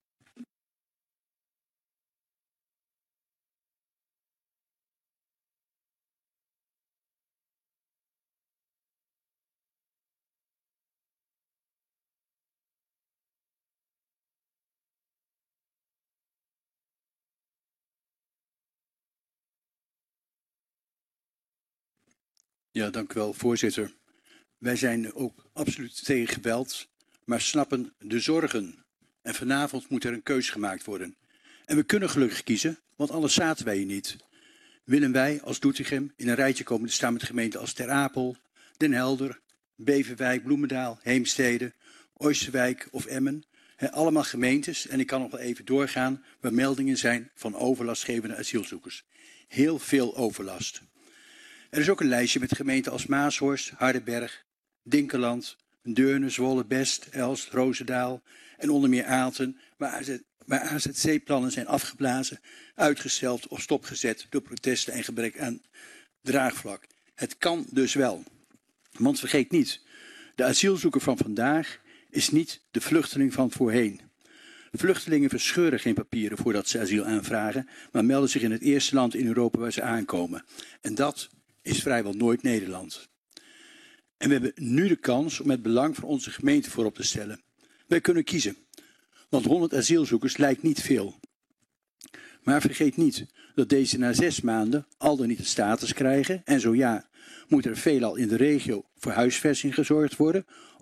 Ja, dank u wel, voorzitter. Wij zijn ook absoluut tegen geweld, maar snappen de zorgen. En vanavond moet er een keus gemaakt worden. En we kunnen gelukkig kiezen, want anders zaten wij hier niet. Willen wij als Doetinchem in een rijtje komen te staan met gemeenten als Ter Apel, Den Helder, Beverwijk, Bloemendaal, Heemstede, Oosterwijk of Emmen. Allemaal gemeentes, en ik kan nog wel even doorgaan, waar meldingen zijn van overlastgevende asielzoekers. Heel veel overlast. Er is ook een lijstje met gemeenten als Maashorst, Hardenberg, Dinkeland, Deurne, Zwolle, Best, Elst, Roosendaal en onder meer Aalten, waar AZC-plannen zijn afgeblazen, uitgesteld of stopgezet door protesten en gebrek aan draagvlak. Het kan dus wel. Want vergeet niet, de asielzoeker van vandaag is niet de vluchteling van voorheen. Vluchtelingen verscheuren geen papieren voordat ze asiel aanvragen, maar melden zich in het eerste land in Europa waar ze aankomen. En dat is vrijwel nooit Nederland. En we hebben nu de kans om het belang van onze gemeente voorop te stellen. Wij kunnen kiezen, want 100 asielzoekers lijkt niet veel. Maar vergeet niet dat deze na 6 maanden al dan niet de status krijgen. En zo ja, moet er veelal in de regio voor huisvesting gezorgd worden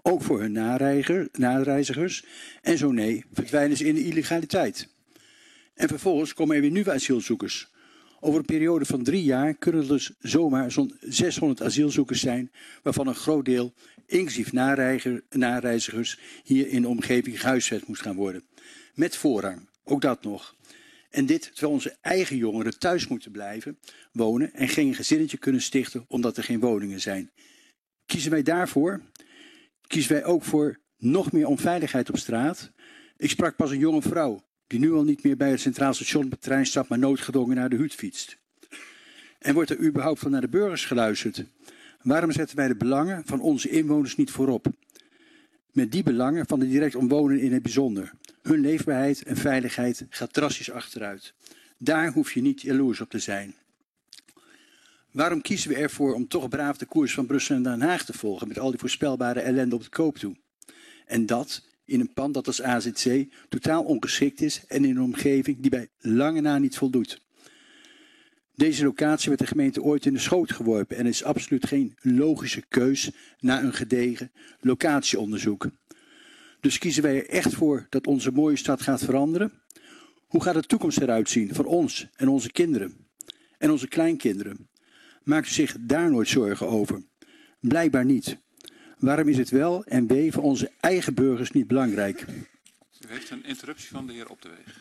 ook voor hun nareizigers. En zo nee, verdwijnen ze in de illegaliteit. En vervolgens komen er weer nieuwe asielzoekers. Over een periode van 3 jaar kunnen er dus zomaar zo'n 600 asielzoekers zijn, waarvan een groot deel, inclusief nareizigers, hier in de omgeving gehuisvest moet gaan worden. Met voorrang, ook dat nog. En dit terwijl onze eigen jongeren thuis moeten blijven wonen en geen gezinnetje kunnen stichten omdat er geen woningen zijn. Kiezen wij daarvoor? Kiezen wij ook voor nog meer onveiligheid op straat? Ik sprak pas een jonge vrouw die nu al niet meer bij het Centraal Station op de trein stapt, maar noodgedwongen naar de hut fietst. En wordt er überhaupt van naar de burgers geluisterd? Waarom zetten wij de belangen van onze inwoners niet voorop? Met die belangen van de direct omwonenden in het bijzonder. Hun leefbaarheid en veiligheid gaat drastisch achteruit. Daar hoef je niet jaloers op te zijn. Waarom kiezen we ervoor om toch braaf de koers van Brussel en Den Haag te volgen met al die voorspelbare ellende op de koop toe? En dat in een pand dat als AZC totaal ongeschikt is en in een omgeving die bij lange na niet voldoet. Deze locatie werd de gemeente ooit in de schoot geworpen en is absoluut geen logische keus na een gedegen locatieonderzoek. Dus kiezen wij er echt voor dat onze mooie stad gaat veranderen? Hoe gaat de toekomst eruit zien voor ons en onze kinderen en onze kleinkinderen? Maakt u zich daar nooit zorgen over? Blijkbaar niet. Waarom is het wel en wee voor onze eigen burgers niet belangrijk? U heeft een interruptie van de heer Op de Weeg.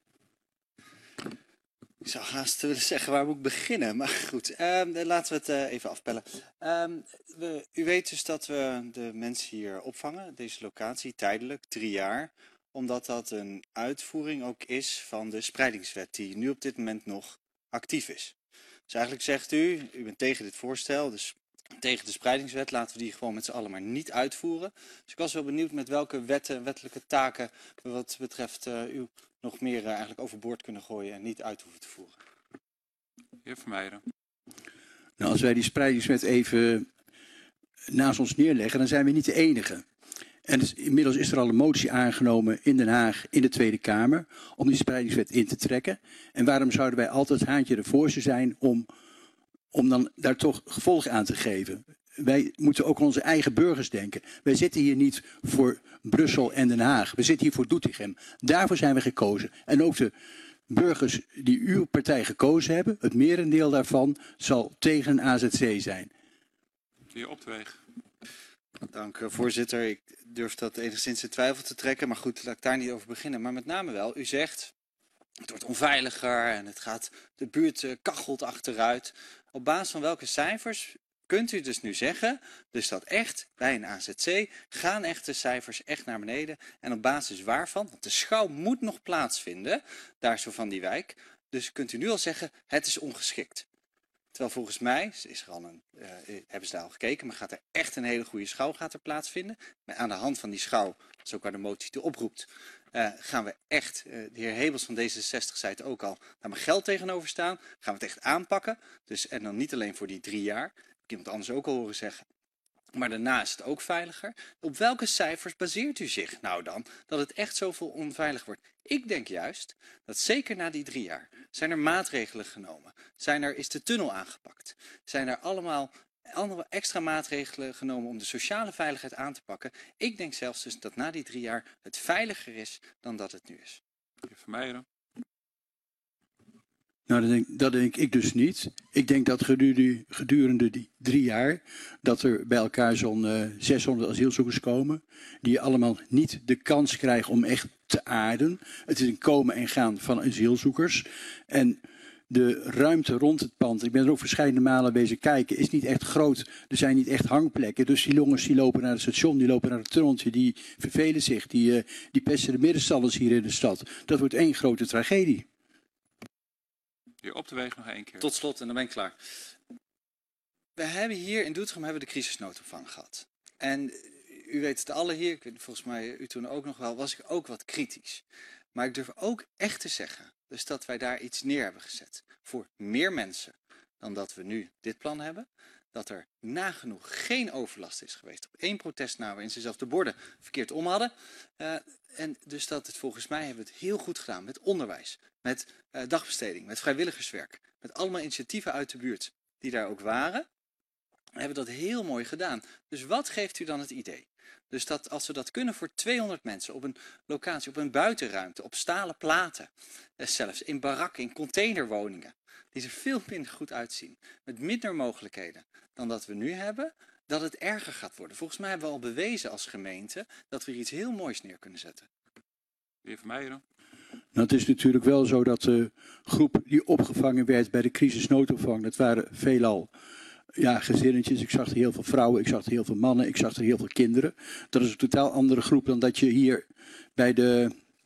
Ik zou haast willen zeggen waar moet ik beginnen, maar goed, laten we het even afpellen. U weet dus dat we de mensen hier opvangen, deze locatie, tijdelijk, 3 jaar. Omdat dat een uitvoering ook is van de spreidingswet die nu op dit moment nog actief is. Dus eigenlijk zegt u bent tegen dit voorstel, dus tegen de spreidingswet, laten we die gewoon met z'n allen maar niet uitvoeren. Dus ik was wel benieuwd met welke wettelijke taken wat betreft u nog meer eigenlijk overboord kunnen gooien en niet uit hoeven te voeren. Heer Vermeijeren. Nou, als wij die spreidingswet even naast ons neerleggen, dan zijn we niet de enige. En dus, inmiddels is er al een motie aangenomen in Den Haag, in de Tweede Kamer, om die spreidingswet in te trekken. En waarom zouden wij altijd het haantje de voorste zijn om dan daar toch gevolg aan te geven? Wij moeten ook aan onze eigen burgers denken. Wij zitten hier niet voor Brussel en Den Haag. We zitten hier voor Doetinchem. Daarvoor zijn we gekozen. En ook de burgers die uw partij gekozen hebben, het merendeel daarvan zal tegen een AZC zijn. De heer Op de Weeg. Dank, voorzitter. Ik durf dat enigszins in twijfel te trekken, maar goed, laat ik daar niet over beginnen. Maar met name wel, u zegt, het wordt onveiliger en de buurt kachelt achteruit. Op basis van welke cijfers kunt u dus nu zeggen, dus dat echt bij een AZC gaan echt de cijfers echt naar beneden. En op basis waarvan, want de schouw moet nog plaatsvinden, daar zo van die wijk. Dus kunt u nu al zeggen, het is ongeschikt. Terwijl volgens mij hebben ze daar al gekeken, maar gaat er echt een hele goede schouw plaatsvinden. Maar aan de hand van die schouw, dat is ook waar de motie toe oproept, gaan we echt, de heer Hebels van D66 zei het ook al, daar maar geld tegenover staan. Gaan we het echt aanpakken. Dus, en dan niet alleen voor die 3 jaar. Ik heb iemand anders ook al horen zeggen. Maar daarna is het ook veiliger. Op welke cijfers baseert u zich nou dan dat het echt zoveel onveilig wordt? Ik denk juist dat zeker na die 3 jaar zijn er maatregelen genomen. Is de tunnel aangepakt? Zijn er allemaal andere extra maatregelen genomen om de sociale veiligheid aan te pakken? Ik denk zelfs dus dat na die 3 jaar het veiliger is dan dat het nu is. Heer Vermeijeren. Nou, dat denk ik dus niet. Ik denk dat gedurende die 3 jaar dat er bij elkaar zo'n 600 asielzoekers komen, die allemaal niet de kans krijgen om echt te aarden. Het is een komen en gaan van asielzoekers. En de ruimte rond het pand, ik ben er ook verschillende malen bezig kijken, is niet echt groot. Er zijn niet echt hangplekken. Dus die jongens die lopen naar het station, die lopen naar het tunneltje, die vervelen zich, die pesten de middenstanders hier in de stad. Dat wordt één grote tragedie. Heer Op de Weeg nog 1 keer. Tot slot, en dan ben ik klaar. We hebben hier in Doetinchem de crisisnoodopvang gehad. En u weet het alle hier, ik weet, volgens mij u toen ook nog wel, was ik ook wat kritisch. Maar ik durf ook echt te zeggen, dus dat wij daar iets neer hebben gezet. Voor meer mensen dan dat we nu dit plan hebben. Dat er nagenoeg geen overlast is geweest op 1 protest na, waarin ze zelfs de borden verkeerd om hadden. En dus dat het volgens mij hebben we het heel goed gedaan met onderwijs, met dagbesteding, met vrijwilligerswerk, met allemaal initiatieven uit de buurt die daar ook waren. We hebben dat heel mooi gedaan. Dus wat geeft u dan het idee? Dus dat als we dat kunnen voor 200 mensen op een locatie, op een buitenruimte, op stalen platen, zelfs in barakken, in containerwoningen, die er veel minder goed uitzien, met minder mogelijkheden dan dat we nu hebben, dat het erger gaat worden. Volgens mij hebben we al bewezen als gemeente dat we hier iets heel moois neer kunnen zetten. De heer Vermeijeren. Nou, het is natuurlijk wel zo dat de groep die opgevangen werd bij de crisisnoodopvang, dat waren veelal gezinnetjes. Ik zag er heel veel vrouwen, ik zag er heel veel mannen, ik zag er heel veel kinderen. Dat is een totaal andere groep dan dat je hier bij de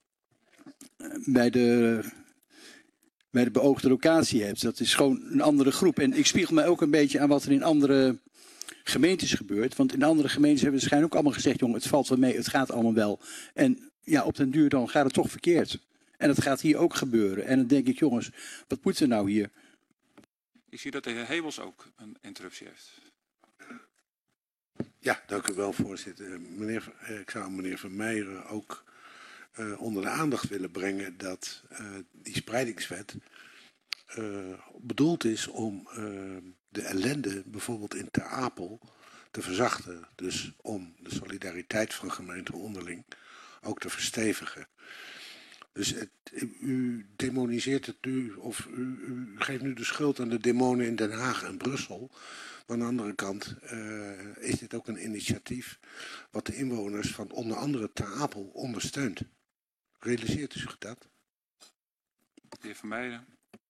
beoogde locatie hebt. Dat is gewoon een andere groep. En ik spiegel mij ook een beetje aan wat er in andere gemeentes gebeurt. Want in andere gemeentes hebben ze waarschijnlijk ook allemaal gezegd, jongen, het valt wel mee, het gaat allemaal wel. En ja, op den duur dan gaat het toch verkeerd. En dat gaat hier ook gebeuren. En dan denk ik, jongens, wat moet er nou hier? Ik zie dat de heer Hebels ook een interruptie heeft. Ja, dank u wel, voorzitter. Ik zou meneer Vermeijeren ook onder de aandacht willen brengen dat die spreidingswet bedoeld is om de ellende bijvoorbeeld in Ter Apel te verzachten. Dus om de solidariteit van gemeenten onderling ook te verstevigen. Dus u demoniseert het nu, of u geeft nu de schuld aan de demonen in Den Haag en Brussel. Maar aan de andere kant is dit ook een initiatief wat de inwoners van onder andere Ter Apel ondersteunt. Realiseert u zich dat? De heer Vermeijeren.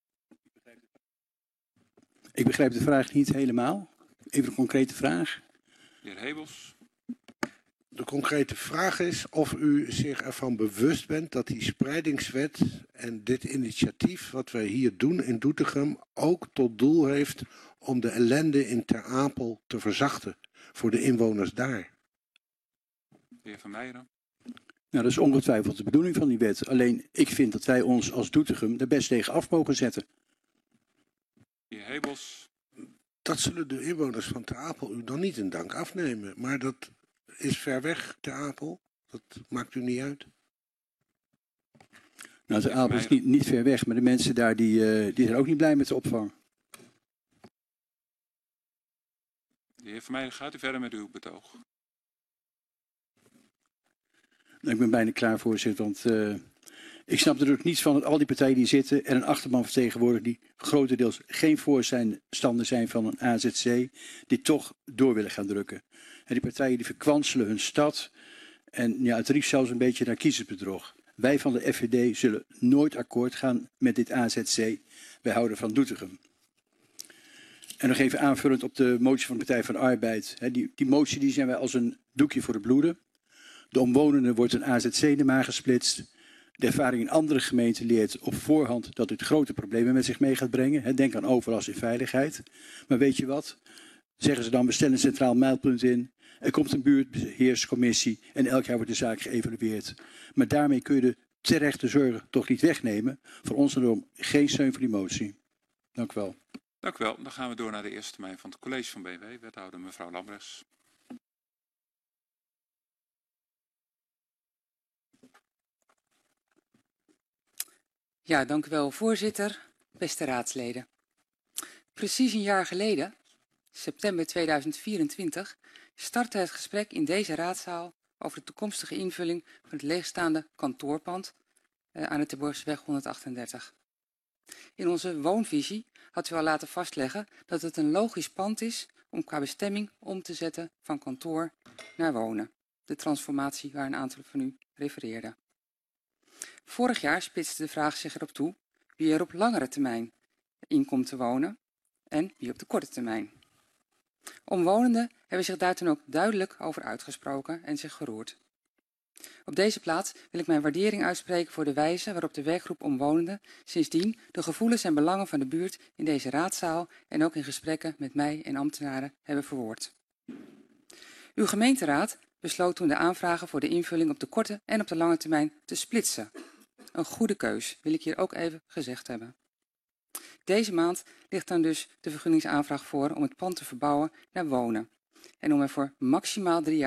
Ik begrijp de vraag niet helemaal. Even een concrete vraag. De heer Hebels. De concrete vraag is of u zich ervan bewust bent dat die spreidingswet en dit initiatief wat wij hier doen in Doetinchem ook tot doel heeft om de ellende in Ter Apel te verzachten voor de inwoners daar. De heer Vermeijeren. Nou, dat is ongetwijfeld de bedoeling van die wet. Alleen ik vind dat wij ons als Doetinchem er best tegen af mogen zetten. De heer Hebels. Dat zullen de inwoners van Ter Apel u dan niet in dank afnemen, maar dat is ver weg, Ter Apel. Dat maakt u niet uit. Nou, Ter Apel is niet ver weg, maar de mensen daar die zijn ook niet blij met de opvang. De heer Vermeijeren, gaat u verder met uw betoog? Nou, ik ben bijna klaar, voorzitter, want ik snap er ook niets van dat al die partijen die zitten en een achterban vertegenwoordigen die grotendeels geen voorstander zijn van een AZC, die toch door willen gaan drukken. En die partijen die verkwanselen hun stad en ja, het riekt zelfs een beetje naar kiezersbedrog. Wij van de FVD zullen nooit akkoord gaan met dit AZC. Wij houden van Doetinchem. En nog even aanvullend op de motie van de Partij van de Arbeid. Die motie die zijn wij als een doekje voor de bloeden. De omwonenden wordt een AZC in de maag gesplitst. De ervaring in andere gemeenten leert op voorhand dat dit grote problemen met zich mee gaat brengen. Denk aan overlast en veiligheid. Maar weet je wat? Zeggen ze dan, we stellen een centraal mijlpunt in. Er komt een buurtbeheerscommissie en elk jaar wordt de zaak geëvalueerd. Maar daarmee kun je de terechte zorg toch niet wegnemen. Voor ons daarom geen steun voor die motie. Dank u wel. Dank u wel. Dan gaan we door naar de eerste termijn van het college van BW. Wethouder mevrouw Lambrechts. Ja, dank u wel, voorzitter. Beste raadsleden. Precies een jaar geleden, september 2024, startte het gesprek in deze raadzaal over de toekomstige invulling van het leegstaande kantoorpand aan de Terborgseweg 138. In onze woonvisie had u al laten vastleggen dat het een logisch pand is om qua bestemming om te zetten van kantoor naar wonen. De transformatie waar een aantal van u refereerde. Vorig jaar spitste de vraag zich erop toe wie er op langere termijn in komt te wonen en wie op de korte termijn. Omwonenden hebben zich daar toen ook duidelijk over uitgesproken en zich geroerd. Op deze plaats wil ik mijn waardering uitspreken voor de wijze waarop de werkgroep Omwonenden sindsdien de gevoelens en belangen van de buurt in deze raadzaal en ook in gesprekken met mij en ambtenaren hebben verwoord. Uw gemeenteraad besloot toen de aanvragen voor de invulling op de korte en op de lange termijn te splitsen. Een goede keus, wil ik hier ook even gezegd hebben. Deze maand ligt dan dus de vergunningsaanvraag voor om het pand te verbouwen naar wonen. En om er voor maximaal 3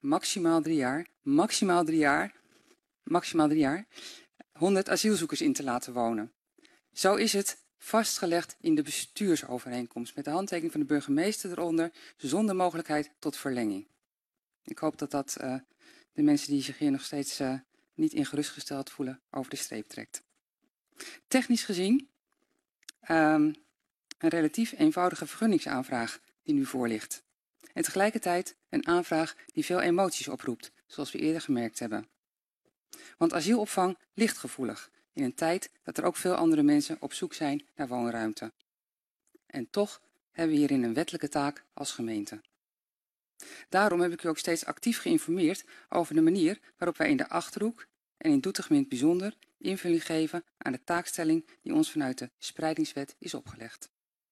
jaar 100 asielzoekers in te laten wonen. Zo is het vastgelegd in de bestuursovereenkomst met de handtekening van de burgemeester eronder, zonder mogelijkheid tot verlenging. Ik hoop dat de mensen die zich hier nog steeds niet in gerustgesteld voelen over de streep trekt. Technisch gezien een relatief eenvoudige vergunningsaanvraag die nu voor ligt. En tegelijkertijd een aanvraag die veel emoties oproept, zoals we eerder gemerkt hebben. Want asielopvang ligt gevoelig in een tijd dat er ook veel andere mensen op zoek zijn naar woonruimte. En toch hebben we hierin een wettelijke taak als gemeente. Daarom heb ik u ook steeds actief geïnformeerd over de manier waarop wij in de Achterhoek en in Doetinchem in het bijzonder invulling geven aan de taakstelling die ons vanuit de spreidingswet is opgelegd.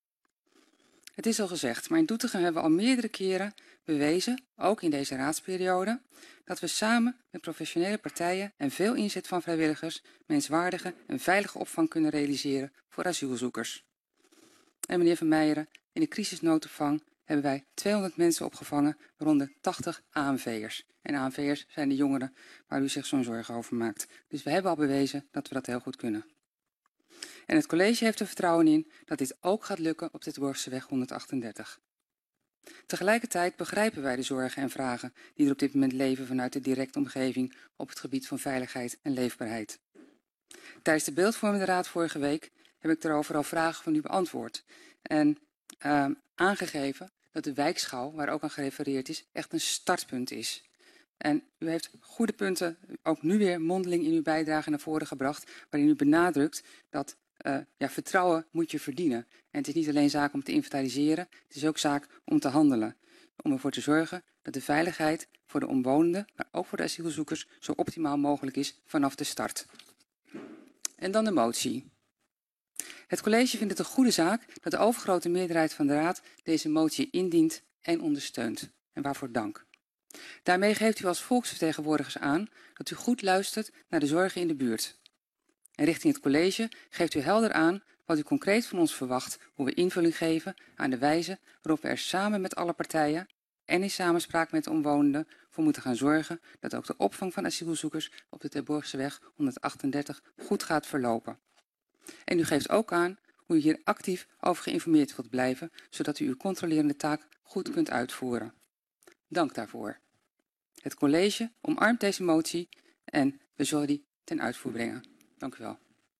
Het is al gezegd, maar in Doetinchem hebben we al meerdere keren bewezen, ook in deze raadsperiode, dat we samen met professionele partijen en veel inzet van vrijwilligers menswaardige en veilige opvang kunnen realiseren voor asielzoekers. En meneer Van Meijeren, in de crisisnoodopvang hebben wij 200 mensen opgevangen, waaronder 80 AMV'ers. En AMV'ers zijn de jongeren waar u zich zo'n zorgen over maakt. Dus we hebben al bewezen dat we dat heel goed kunnen. En het college heeft er vertrouwen in dat dit ook gaat lukken op de Terborgseweg 138. Tegelijkertijd begrijpen wij de zorgen en vragen die er op dit moment leven vanuit de directe omgeving op het gebied van veiligheid en leefbaarheid. Tijdens de beeldvormende raad vorige week heb ik daarover al vragen van u beantwoord. En aangegeven dat de wijkschouw, waar ook aan gerefereerd is, echt een startpunt is. En u heeft goede punten, ook nu weer mondeling in uw bijdrage naar voren gebracht, waarin u benadrukt dat vertrouwen moet je verdienen. En het is niet alleen zaak om te inventariseren, het is ook zaak om te handelen. Om ervoor te zorgen dat de veiligheid voor de omwonenden, maar ook voor de asielzoekers, zo optimaal mogelijk is vanaf de start. En dan de motie. Het college vindt het een goede zaak dat de overgrote meerderheid van de Raad deze motie indient en ondersteunt. En waarvoor dank. Daarmee geeft u als volksvertegenwoordigers aan dat u goed luistert naar de zorgen in de buurt. En richting het college geeft u helder aan wat u concreet van ons verwacht, hoe we invulling geven aan de wijze waarop we er samen met alle partijen en in samenspraak met de omwonenden voor moeten gaan zorgen dat ook de opvang van asielzoekers op de Terborgseweg 138 goed gaat verlopen. En u geeft ook aan hoe u hier actief over geïnformeerd wilt blijven, zodat u uw controlerende taak goed kunt uitvoeren. Dank daarvoor. Het college omarmt deze motie en we zullen die ten uitvoer brengen. Dank u wel.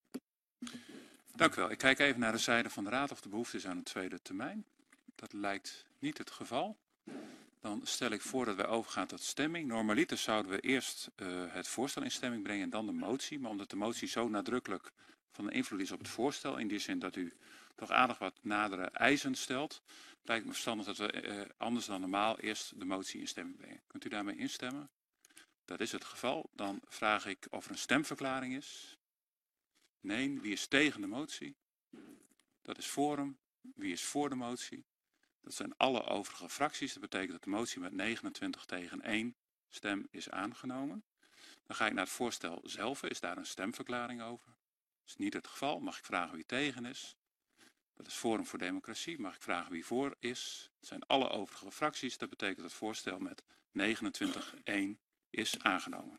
Dank u wel. Ik kijk even naar de zijde van de Raad of er behoefte is aan een tweede termijn. Dat lijkt niet het geval. Dan stel ik voor dat wij overgaan tot stemming. Normaliter zouden we eerst het voorstel in stemming brengen en dan de motie. Maar omdat de motie zo nadrukkelijk van de invloed is op het voorstel, in die zin dat u toch aardig wat nadere eisen stelt, lijkt me verstandig dat we anders dan normaal eerst de motie in stemming brengen. Kunt u daarmee instemmen? Dat is het geval. Dan vraag ik of er een stemverklaring is. Nee. Wie is tegen de motie? Dat is voor hem. Wie is voor de motie? Dat zijn alle overige fracties. Dat betekent dat de motie met 29 tegen 1 stem is aangenomen. Dan ga ik naar het voorstel zelf. Is daar een stemverklaring over? Dat is niet het geval. Mag ik vragen wie tegen is? Dat is Forum voor Democratie. Mag ik vragen wie voor is? Dat zijn alle overige fracties. Dat betekent dat het voorstel met 29-1 is aangenomen.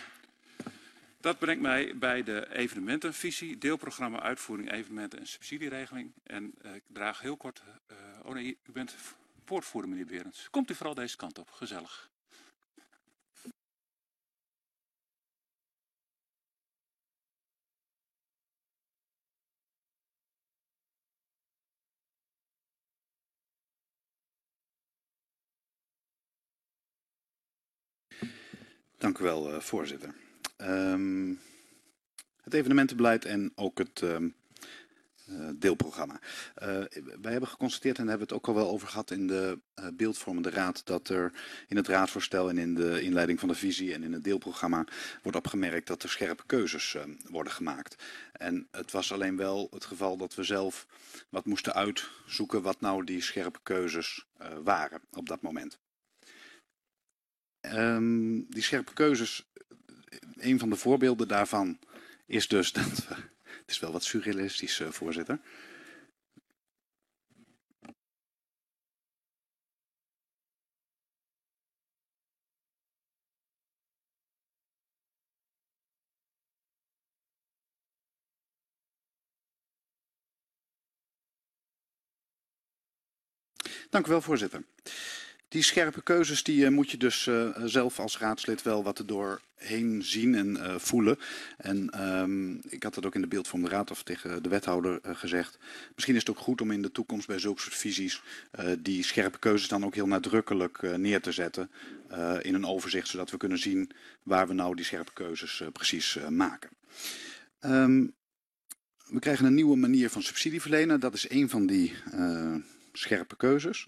Dat brengt mij bij de evenementenvisie, deelprogramma uitvoering evenementen en subsidieregeling. En ik draag heel kort, u bent woordvoerder meneer Berends. Komt u vooral deze kant op, gezellig. Dank u wel, voorzitter. Het evenementenbeleid en ook het deelprogramma. Wij hebben geconstateerd, en daar hebben we het ook al wel over gehad in de beeldvormende raad, dat er in het raadsvoorstel en in de inleiding van de visie en in het deelprogramma wordt opgemerkt dat er scherpe keuzes worden gemaakt. En het was alleen wel het geval dat we zelf wat moesten uitzoeken wat nou die scherpe keuzes waren op dat moment. Die scherpe keuzes, een van de voorbeelden daarvan is dus dat we, het is wel wat surrealistisch, voorzitter. Dank u wel, voorzitter. Die scherpe keuzes die moet je dus zelf als raadslid wel wat er doorheen zien en voelen. En ik had dat ook in de beeldvormende raad of tegen de wethouder gezegd. Misschien is het ook goed om in de toekomst bij zulke soort visies die scherpe keuzes dan ook heel nadrukkelijk neer te zetten in een overzicht, zodat we kunnen zien waar we nou die scherpe keuzes precies maken. We krijgen een nieuwe manier van subsidie verlenen. Dat is een van die scherpe keuzes.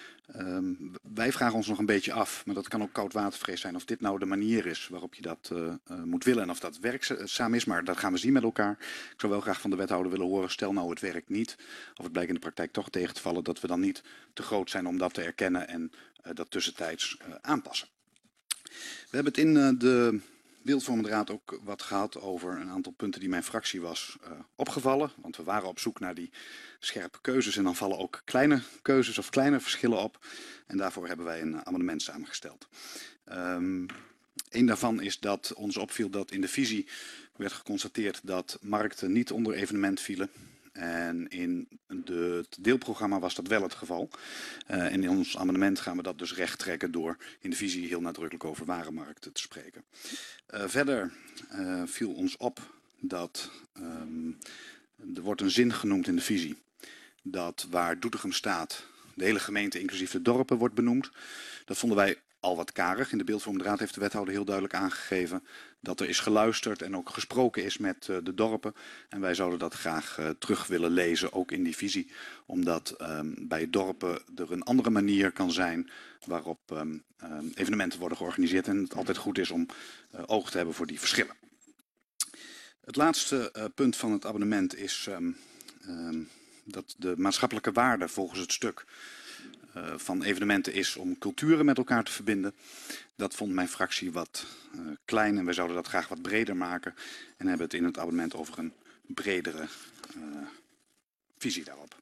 Wij vragen ons nog een beetje af, maar dat kan ook koudwatervrees zijn, of dit nou de manier is waarop je dat moet willen en of dat werkzaam is, maar dat gaan we zien met elkaar. Ik zou wel graag van de wethouder willen horen, stel nou het werkt niet, of het blijkt in de praktijk toch tegen te vallen, dat we dan niet te groot zijn om dat te erkennen en dat tussentijds aanpassen. We hebben het in de beeldvormende raad ook wat gehad over een aantal punten die mijn fractie was opgevallen. Want we waren op zoek naar die scherpe keuzes en dan vallen ook kleine keuzes of kleine verschillen op. En daarvoor hebben wij een amendement samengesteld. Een daarvan is dat ons opviel dat in de visie werd geconstateerd dat markten niet onder evenement vielen. En in het deelprogramma was dat wel het geval. En in ons amendement gaan we dat dus recht trekken door in de visie heel nadrukkelijk over warenmarkten te spreken. Verder viel ons op dat er wordt een zin genoemd in de visie dat waar Doetinchem staat, de hele gemeente inclusief de dorpen wordt benoemd. Dat vonden wij al wat karig. In de beeldvormende raad heeft de wethouder heel duidelijk aangegeven dat er is geluisterd en ook gesproken is met de dorpen. En wij zouden dat graag terug willen lezen, ook in die visie. Omdat bij dorpen er een andere manier kan zijn waarop evenementen worden georganiseerd. En het altijd goed is om oog te hebben voor die verschillen. Het laatste punt van het abonnement is dat de maatschappelijke waarde volgens het stuk van evenementen is om culturen met elkaar te verbinden. Dat vond mijn fractie wat klein en wij zouden dat graag wat breder maken. En hebben het in het abonnement over een bredere visie daarop.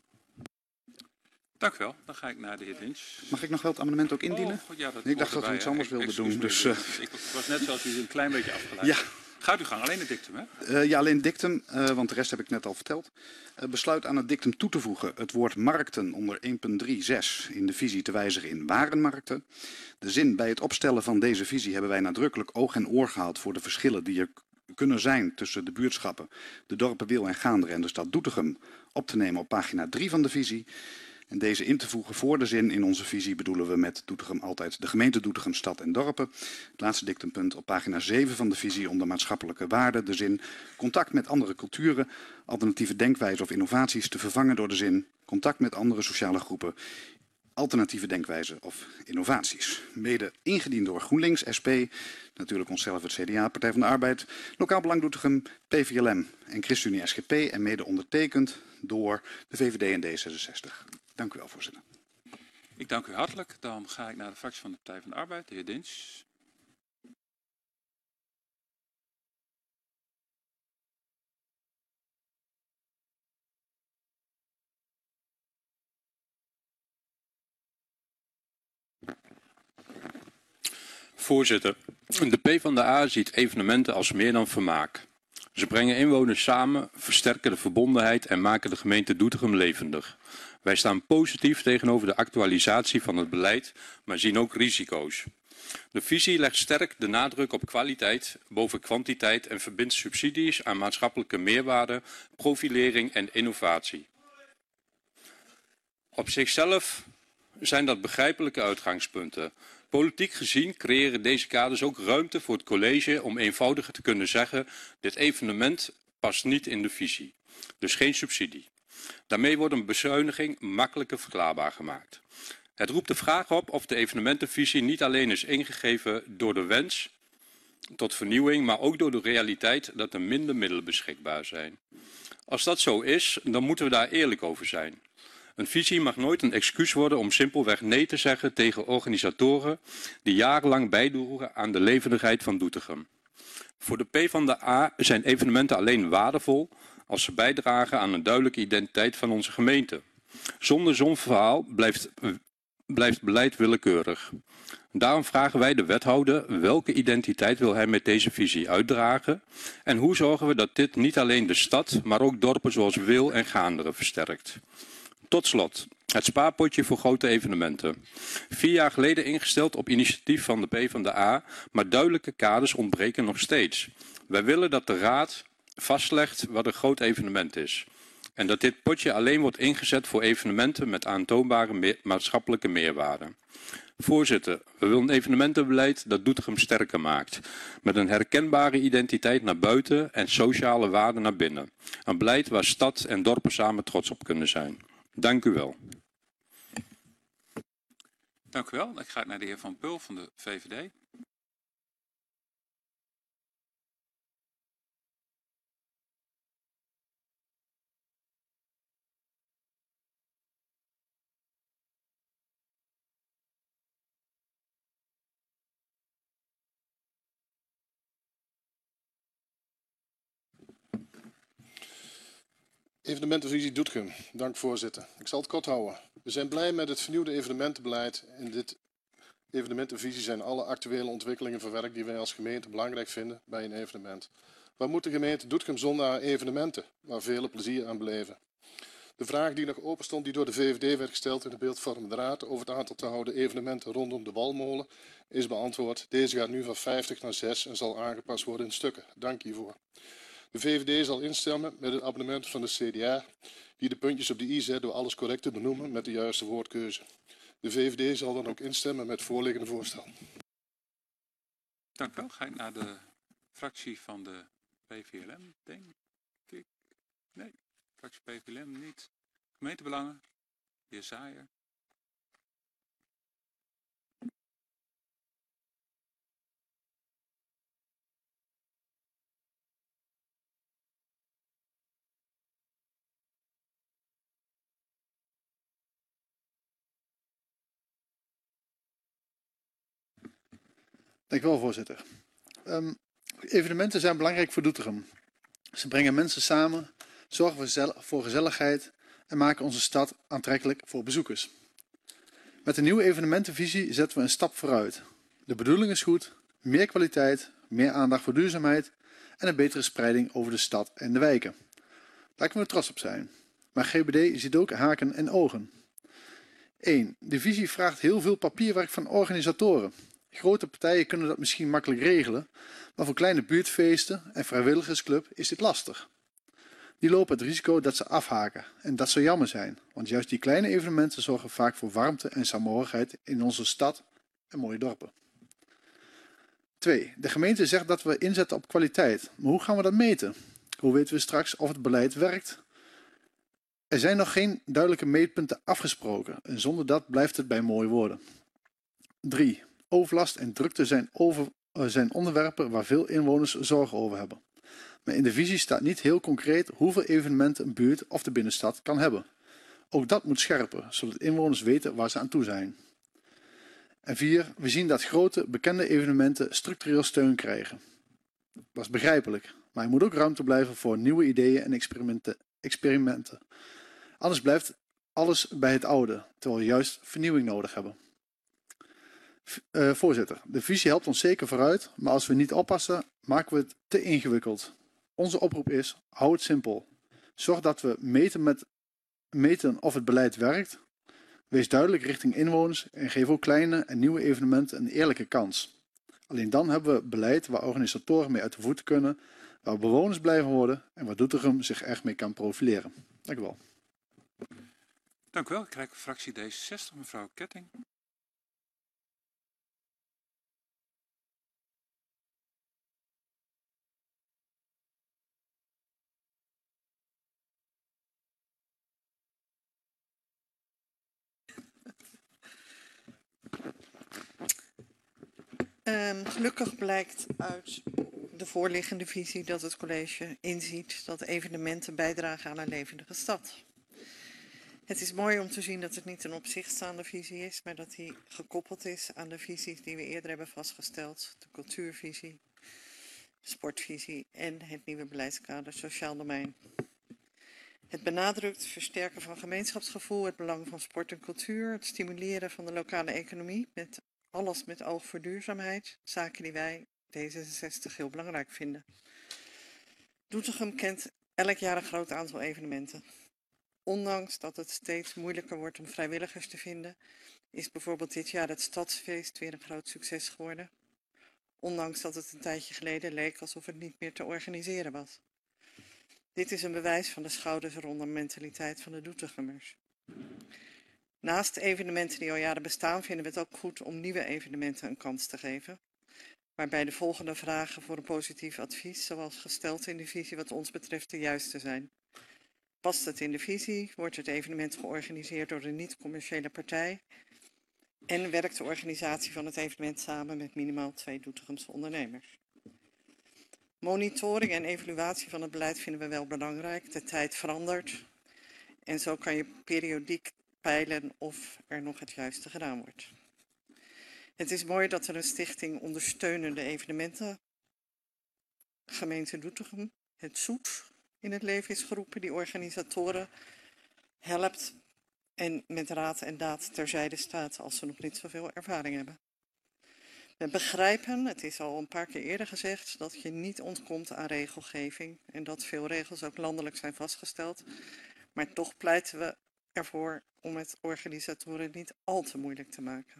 Dank u wel. Dan ga ik naar de heer Dinch. Mag ik nog wel het amendement ook indienen? Oh, ja, ik dacht dat we iets anders wilden doen. Dus, ik was net zoals u een klein beetje afgeleid. Ja. Gaat u gang, alleen het dictum, hè? Ja, alleen het dictum, want de rest heb ik net al verteld. Besluit aan het dictum toe te voegen het woord markten onder 1.3.6 in de visie te wijzigen in warenmarkten. De zin bij het opstellen van deze visie hebben wij nadrukkelijk oog en oor gehaald voor de verschillen die er kunnen zijn tussen de buurtschappen, de dorpen Wiel en Gaanderen en de stad Doetinchem op te nemen op pagina 3 van de visie. En deze in te voegen voor de zin in onze visie bedoelen we met Doetinchem altijd de gemeente Doetinchem, stad en dorpen. Het laatste dictumpunt op pagina 7 van de visie onder maatschappelijke waarden. De zin contact met andere culturen, alternatieve denkwijzen of innovaties te vervangen door de zin contact met andere sociale groepen, alternatieve denkwijzen of innovaties. Mede ingediend door GroenLinks, SP, natuurlijk onszelf het CDA, Partij van de Arbeid, Lokaal Belang Doetinchem, PVLM en ChristenUnie SGP en mede ondertekend door de VVD en D66. Dank u wel, voorzitter. Ik dank u hartelijk. Dan ga ik naar de fractie van de Partij van de Arbeid, de heer Dinch. Voorzitter, de PvdA ziet evenementen als meer dan vermaak. Ze brengen inwoners samen, versterken de verbondenheid en maken de gemeente Doetinchem levendig. Wij staan positief tegenover de actualisatie van het beleid, maar zien ook risico's. De visie legt sterk de nadruk op kwaliteit boven kwantiteit en verbindt subsidies aan maatschappelijke meerwaarde, profilering en innovatie. Op zichzelf zijn dat begrijpelijke uitgangspunten. Politiek gezien creëren deze kaders ook ruimte voor het college om eenvoudiger te kunnen zeggen: dit evenement past niet in de visie, dus geen subsidie. Daarmee wordt een bezuiniging makkelijker verklaarbaar gemaakt. Het roept de vraag op of de evenementenvisie niet alleen is ingegeven door de wens tot vernieuwing, maar ook door de realiteit dat er minder middelen beschikbaar zijn. Als dat zo is, dan moeten we daar eerlijk over zijn. Een visie mag nooit een excuus worden om simpelweg nee te zeggen tegen organisatoren die jarenlang bijdroegen aan de levendigheid van Doetinchem. Voor de PvdA zijn evenementen alleen waardevol als ze bijdragen aan een duidelijke identiteit van onze gemeente. Zonder zo'n verhaal blijft beleid willekeurig. Daarom vragen wij de wethouder welke identiteit wil hij met deze visie uitdragen en hoe zorgen we dat dit niet alleen de stad, maar ook dorpen zoals Wil en Gaanderen versterkt. Tot slot, het spaarpotje voor grote evenementen. 4 jaar geleden ingesteld op initiatief van de PvdA, maar duidelijke kaders ontbreken nog steeds. Wij willen dat de Raad vastlegt wat een groot evenement is. En dat dit potje alleen wordt ingezet voor evenementen met aantoonbare maatschappelijke meerwaarde. Voorzitter, we willen een evenementenbeleid dat Doetinchem sterker maakt. Met een herkenbare identiteit naar buiten en sociale waarden naar binnen. Een beleid waar stad en dorpen samen trots op kunnen zijn. Dank u wel. Dank u wel. Ik ga naar de heer Van Peul van de VVD. Evenementenvisie Doetinchem. Dank voorzitter. Ik zal het kort houden. We zijn blij met het vernieuwde evenementenbeleid. In dit evenementenvisie zijn alle actuele ontwikkelingen verwerkt die wij als gemeente belangrijk vinden bij een evenement. Waar moet de gemeente Doetinchem zonder evenementen, waar velen plezier aan beleven? De vraag die nog open stond, die door de VVD werd gesteld in de beeldvormende raad over het aantal te houden evenementen rondom de Walmolen, is beantwoord. Deze gaat nu van 50 naar 6 en zal aangepast worden in stukken. Dank hiervoor. De VVD zal instemmen met het amendement van de CDA, die de puntjes op de i zet door alles correct te benoemen met de juiste woordkeuze. De VVD zal dan ook instemmen met het voorliggende voorstel. Dank u wel. Ga ik naar de fractie van de PVLM, denk ik. Nee, fractie PVLM niet. Gemeentebelangen, de heer Saaier. Dank u wel, voorzitter. Evenementen zijn belangrijk voor Doetinchem. Ze brengen mensen samen, zorgen voor gezelligheid en maken onze stad aantrekkelijk voor bezoekers. Met de nieuwe evenementenvisie zetten we een stap vooruit. De bedoeling is goed, meer kwaliteit, meer aandacht voor duurzaamheid en een betere spreiding over de stad en de wijken. Daar kunnen we trots op zijn. Maar GBD ziet ook haken en ogen. 1. De visie vraagt heel veel papierwerk van organisatoren. Grote partijen kunnen dat misschien makkelijk regelen, maar voor kleine buurtfeesten en vrijwilligersclub is dit lastig. Die lopen het risico dat ze afhaken en dat zou jammer zijn, want juist die kleine evenementen zorgen vaak voor warmte en saamhorigheid in onze stad en mooie dorpen. 2. De gemeente zegt dat we inzetten op kwaliteit, maar hoe gaan we dat meten? Hoe weten we straks of het beleid werkt? Er zijn nog geen duidelijke meetpunten afgesproken en zonder dat blijft het bij mooie woorden. 3. Overlast en drukte zijn onderwerpen waar veel inwoners zorgen over hebben. Maar in de visie staat niet heel concreet hoeveel evenementen een buurt of de binnenstad kan hebben. Ook dat moet scherpen, zodat inwoners weten waar ze aan toe zijn. En 4. We zien dat grote, bekende evenementen structureel steun krijgen. Dat is begrijpelijk, maar er moet ook ruimte blijven voor nieuwe ideeën en experimenten. Anders blijft alles bij het oude, terwijl we juist vernieuwing nodig hebben. Voorzitter, de visie helpt ons zeker vooruit, maar als we niet oppassen, maken we het te ingewikkeld. Onze oproep is, hou het simpel. Zorg dat we meten of het beleid werkt. Wees duidelijk richting inwoners en geef ook kleine en nieuwe evenementen een eerlijke kans. Alleen dan hebben we beleid waar organisatoren mee uit de voeten kunnen, waar bewoners blij van worden en waar Doetinchem zich echt mee kan profileren. Dank u wel. Dank u wel. Ik krijg fractie D66, mevrouw Ketting. Gelukkig blijkt uit de voorliggende visie dat het college inziet dat evenementen bijdragen aan een levendige stad. Het is mooi om te zien dat het niet een op zich staande visie is, maar dat die gekoppeld is aan de visies die we eerder hebben vastgesteld. De cultuurvisie, de sportvisie en het nieuwe beleidskader sociaal domein. Het benadrukt het versterken van gemeenschapsgevoel, het belang van sport en cultuur, het stimuleren van de lokale economie, met alles met oog voor duurzaamheid, zaken die wij D66 heel belangrijk vinden. Doetinchem kent elk jaar een groot aantal evenementen. Ondanks dat het steeds moeilijker wordt om vrijwilligers te vinden, is bijvoorbeeld dit jaar het Stadsfeest weer een groot succes geworden. Ondanks dat het een tijdje geleden leek alsof het niet meer te organiseren was. Dit is een bewijs van de schouders eronder mentaliteit van de Doetinchamers. Naast evenementen die al jaren bestaan, vinden we het ook goed om nieuwe evenementen een kans te geven. Waarbij de volgende vragen voor een positief advies, zoals gesteld in de visie, wat ons betreft de juiste zijn. Past het in de visie? Wordt het evenement georganiseerd door een niet-commerciële partij? En werkt de organisatie van het evenement samen met minimaal 2 Doetinchemse ondernemers? Monitoring en evaluatie van het beleid vinden we wel belangrijk. De tijd verandert. En zo kan je periodiek peilen of er nog het juiste gedaan wordt. Het is mooi dat er een stichting ondersteunende evenementen, gemeente Doetinchem, het SOET, in het leven is geroepen, die organisatoren helpt en met raad en daad terzijde staat als ze nog niet zoveel ervaring hebben. We begrijpen, het is al een paar keer eerder gezegd, dat je niet ontkomt aan regelgeving en dat veel regels ook landelijk zijn vastgesteld. Maar toch pleiten we ervoor om het organisatoren niet al te moeilijk te maken.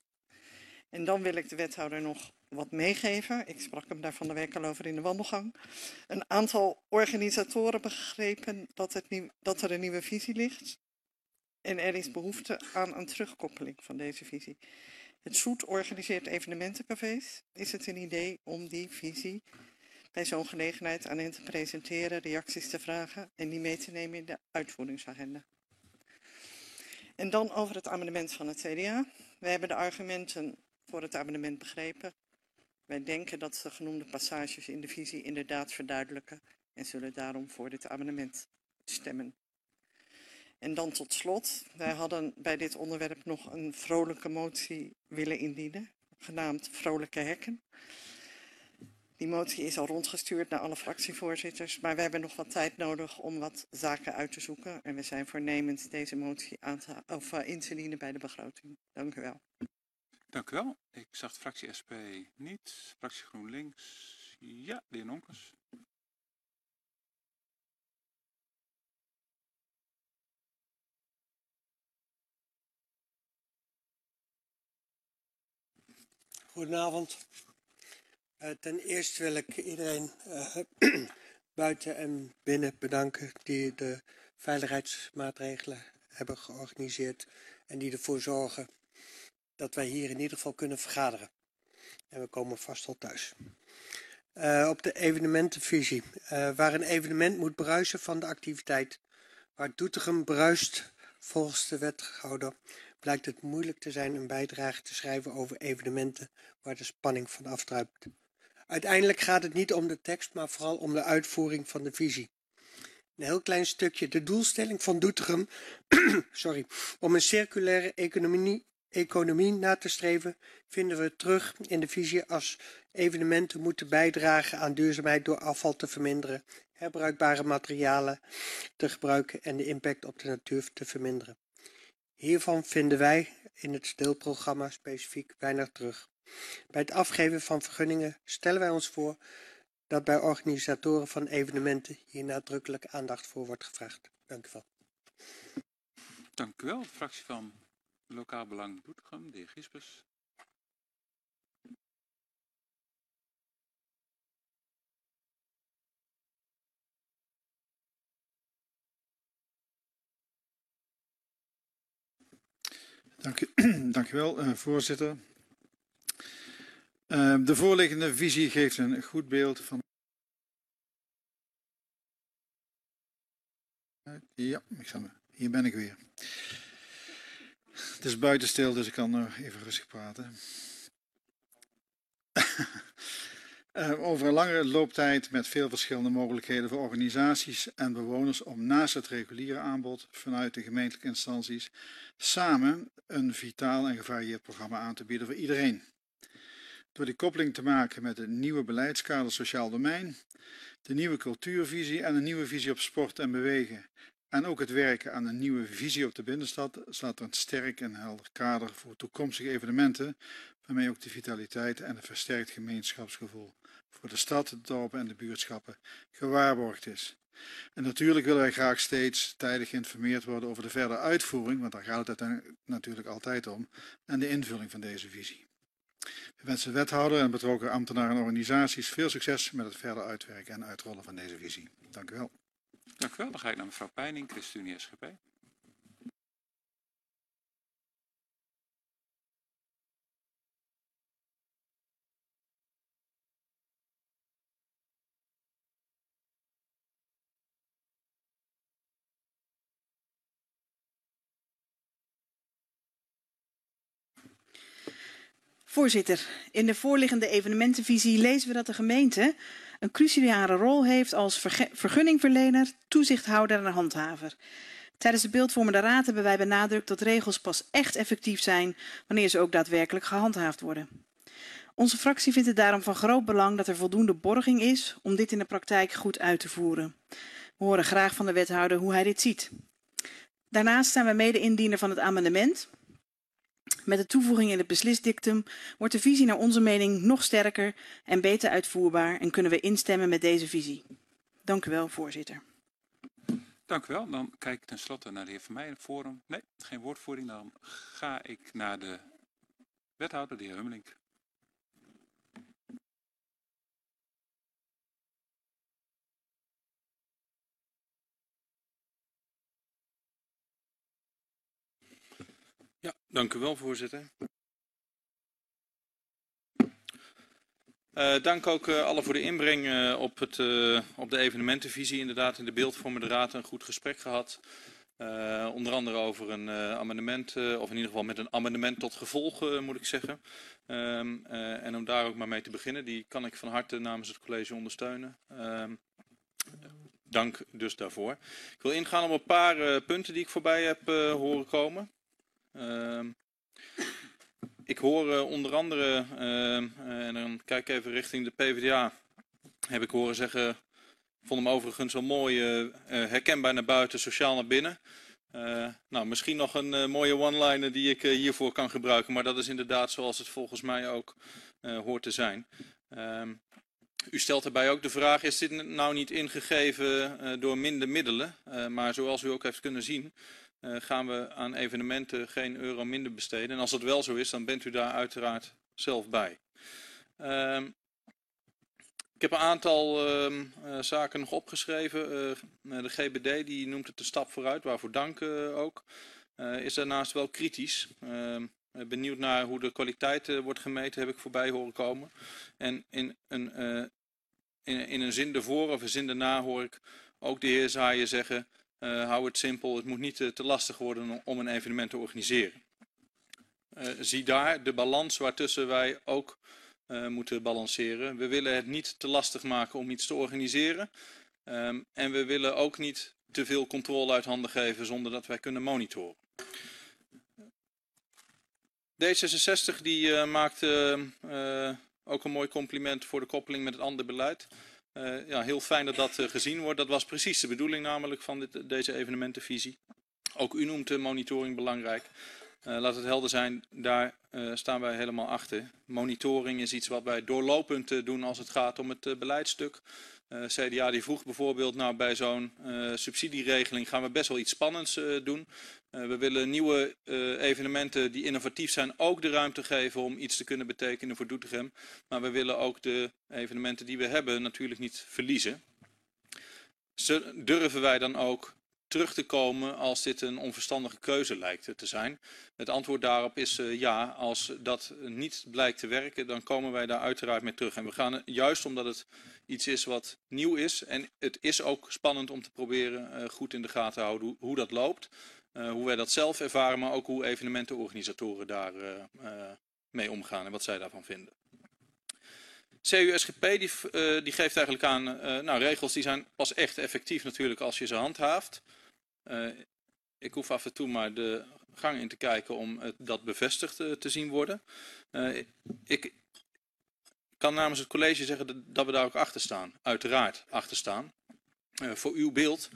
En dan wil ik de wethouder nog wat meegeven. Ik sprak hem daar van de week al over in de wandelgang. Een aantal organisatoren begrepen dat er een nieuwe visie ligt. En er is behoefte aan een terugkoppeling van deze visie. Het SOET organiseert evenementencafés. Is het een idee om die visie bij zo'n gelegenheid aan hen te presenteren, reacties te vragen en die mee te nemen in de uitvoeringsagenda? En dan over het amendement van het CDA. We hebben de argumenten voor het amendement begrepen. Wij denken dat de genoemde passages in de visie inderdaad verduidelijken en zullen daarom voor dit amendement stemmen. En dan tot slot, wij hadden bij dit onderwerp nog een vrolijke motie willen indienen, genaamd Vrolijke Hekken. Die motie is al rondgestuurd naar alle fractievoorzitters, maar we hebben nog wat tijd nodig om wat zaken uit te zoeken. En we zijn voornemens deze motie in te dienen bij de begroting. Dank u wel. Dank u wel. Ik zag de fractie SP niet. Fractie GroenLinks. Ja, de heer Nonkers. Goedenavond. Ten eerste wil ik iedereen buiten en binnen bedanken die de veiligheidsmaatregelen hebben georganiseerd en die ervoor zorgen dat wij hier in ieder geval kunnen vergaderen. En we komen vast al thuis. Op de evenementenvisie. Waar een evenement moet bruisen van de activiteit, waar Doetinchem bruist volgens de wethouder, blijkt het moeilijk te zijn een bijdrage te schrijven over evenementen waar de spanning van afdruipt. Uiteindelijk gaat het niet om de tekst, maar vooral om de uitvoering van de visie. Een heel klein stukje. De doelstelling van Doetinchem om een circulaire economie na te streven, vinden we terug in de visie als evenementen moeten bijdragen aan duurzaamheid door afval te verminderen, herbruikbare materialen te gebruiken en de impact op de natuur te verminderen. Hiervan vinden wij in het deelprogramma specifiek weinig terug. Bij het afgeven van vergunningen stellen wij ons voor dat bij organisatoren van evenementen hier nadrukkelijk aandacht voor wordt gevraagd. Dank u wel. Dank u wel. De fractie van Lokaal Belang Doetinchem, de heer Giespers. Dank u wel, voorzitter. De voorliggende visie geeft een goed beeld van. Ja, hier ben ik weer. Het is buiten stil, dus ik kan nog even rustig praten. Over een langere looptijd met veel verschillende mogelijkheden voor organisaties en bewoners om naast het reguliere aanbod vanuit de gemeentelijke instanties samen een vitaal en gevarieerd programma aan te bieden voor iedereen. Door die koppeling te maken met het nieuwe beleidskader sociaal domein, de nieuwe cultuurvisie en een nieuwe visie op sport en bewegen en ook het werken aan een nieuwe visie op de binnenstad, staat er een sterk en helder kader voor toekomstige evenementen, waarmee ook de vitaliteit en een versterkt gemeenschapsgevoel voor de stad, de dorpen en de buurtschappen gewaarborgd is. En natuurlijk willen wij graag steeds tijdig geïnformeerd worden over de verdere uitvoering, want daar gaat het uiteindelijk natuurlijk altijd om, en de invulling van deze visie. We wensen de wethouder en betrokken ambtenaren en organisaties veel succes met het verder uitwerken en uitrollen van deze visie. Dank u wel. Dank u wel. Dan ga ik naar mevrouw Peining, ChristenUnie SGP. Voorzitter, in de voorliggende evenementenvisie lezen we dat de gemeente een cruciale rol heeft als vergunningverlener, toezichthouder en handhaver. Tijdens de beeldvormende raad hebben wij benadrukt dat regels pas echt effectief zijn wanneer ze ook daadwerkelijk gehandhaafd worden. Onze fractie vindt het daarom van groot belang dat er voldoende borging is om dit in de praktijk goed uit te voeren. We horen graag van de wethouder hoe hij dit ziet. Daarnaast zijn we mede-indiener van het amendement. Met de toevoeging in het beslisdictum wordt de visie naar onze mening nog sterker en beter uitvoerbaar en kunnen we instemmen met deze visie. Dank u wel, voorzitter. Dank u wel. Dan kijk ik tenslotte naar de heer Vermeijen. Forum. Nee, geen woordvoering. Dan ga ik naar de wethouder, de heer Hummelink. Ja, dank u wel, voorzitter. Dank ook allen voor de inbreng op de evenementenvisie. Inderdaad, in de beeldvormende raad een goed gesprek gehad. Onder andere over een amendement, of in ieder geval met een amendement tot gevolg, moet ik zeggen. En om daar ook maar mee te beginnen, die kan ik van harte namens het college ondersteunen. Dank dus daarvoor. Ik wil ingaan op een paar punten die ik voorbij heb horen komen. Ik hoor onder andere, en dan kijk ik even richting de PvdA, heb ik horen zeggen, vond hem overigens wel mooi, herkenbaar naar buiten, sociaal naar binnen. Nou, misschien nog een mooie one-liner die ik hiervoor kan gebruiken, maar dat is inderdaad zoals het volgens mij ook hoort te zijn. U stelt daarbij ook de vraag, is dit nou niet ingegeven door minder middelen? Maar zoals u ook heeft kunnen zien, gaan we aan evenementen geen euro minder besteden. En als dat wel zo is, dan bent u daar uiteraard zelf bij. Ik heb een aantal zaken nog opgeschreven. De GBD die noemt het een stap vooruit, waarvoor dank ook. Is daarnaast wel kritisch. Benieuwd naar hoe de kwaliteit wordt gemeten, heb ik voorbij horen komen. En in een zin ervoor of een zin daarna hoor ik ook de heer Zaaien zeggen, hou het simpel, het moet niet te lastig worden om een evenement te organiseren. Zie daar de balans waartussen wij ook moeten balanceren. We willen het niet te lastig maken om iets te organiseren. En we willen ook niet te veel controle uit handen geven zonder dat wij kunnen monitoren. D66 die maakt ook een mooi compliment voor de koppeling met het andere beleid. Ja, heel fijn dat dat gezien wordt. Dat was precies de bedoeling namelijk van deze evenementenvisie. Ook u noemt de monitoring belangrijk. Laat het helder zijn, daar staan wij helemaal achter. Monitoring is iets wat wij doorlopend doen als het gaat om het beleidstuk. CDA die vroeg bijvoorbeeld, nou bij zo'n subsidieregeling gaan we best wel iets spannends doen. We willen nieuwe evenementen die innovatief zijn ook de ruimte geven om iets te kunnen betekenen voor Doetinchem. Maar we willen ook de evenementen die we hebben natuurlijk niet verliezen. Durven wij dan ook terug te komen als dit een onverstandige keuze lijkt te zijn? Het antwoord daarop is ja. Als dat niet blijkt te werken, dan komen wij daar uiteraard mee terug. En we gaan juist omdat het iets is wat nieuw is. En het is ook spannend om te proberen goed in de gaten te houden hoe dat loopt. Hoe wij dat zelf ervaren, maar ook hoe evenementenorganisatoren daar mee omgaan en wat zij daarvan vinden. CU-SGP die geeft eigenlijk aan, nou regels die zijn pas echt effectief natuurlijk als je ze handhaaft. Ik hoef af en toe maar de gang in te kijken om dat bevestigd te zien worden. Ik kan namens het college zeggen dat we daar ook achter staan, uiteraard achter staan. Voor uw beeld,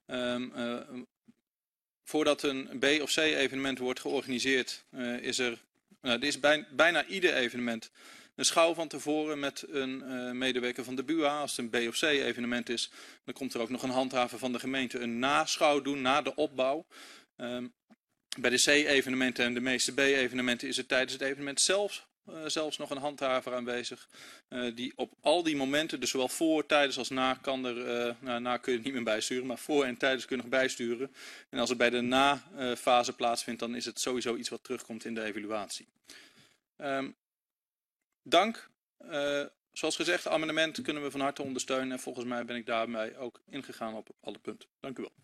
voordat een B of C evenement wordt georganiseerd, is bijna ieder evenement een schouw van tevoren met een medewerker van de BUA. Als het een B of C evenement is, dan komt er ook nog een handhaver van de gemeente een naschouw doen na de opbouw. Bij de C-evenementen en de meeste B-evenementen is er tijdens het evenement zelfs nog een handhaver aanwezig. Die op al die momenten, dus zowel voor, tijdens als na, kan er, na kun je het niet meer bijsturen, maar voor en tijdens kun je nog bijsturen. En als het bij de na-fase plaatsvindt, dan is het sowieso iets wat terugkomt in de evaluatie. Dank. Zoals gezegd, amendement kunnen we van harte ondersteunen. En volgens mij ben ik daarmee ook ingegaan op alle punten. Dank u wel.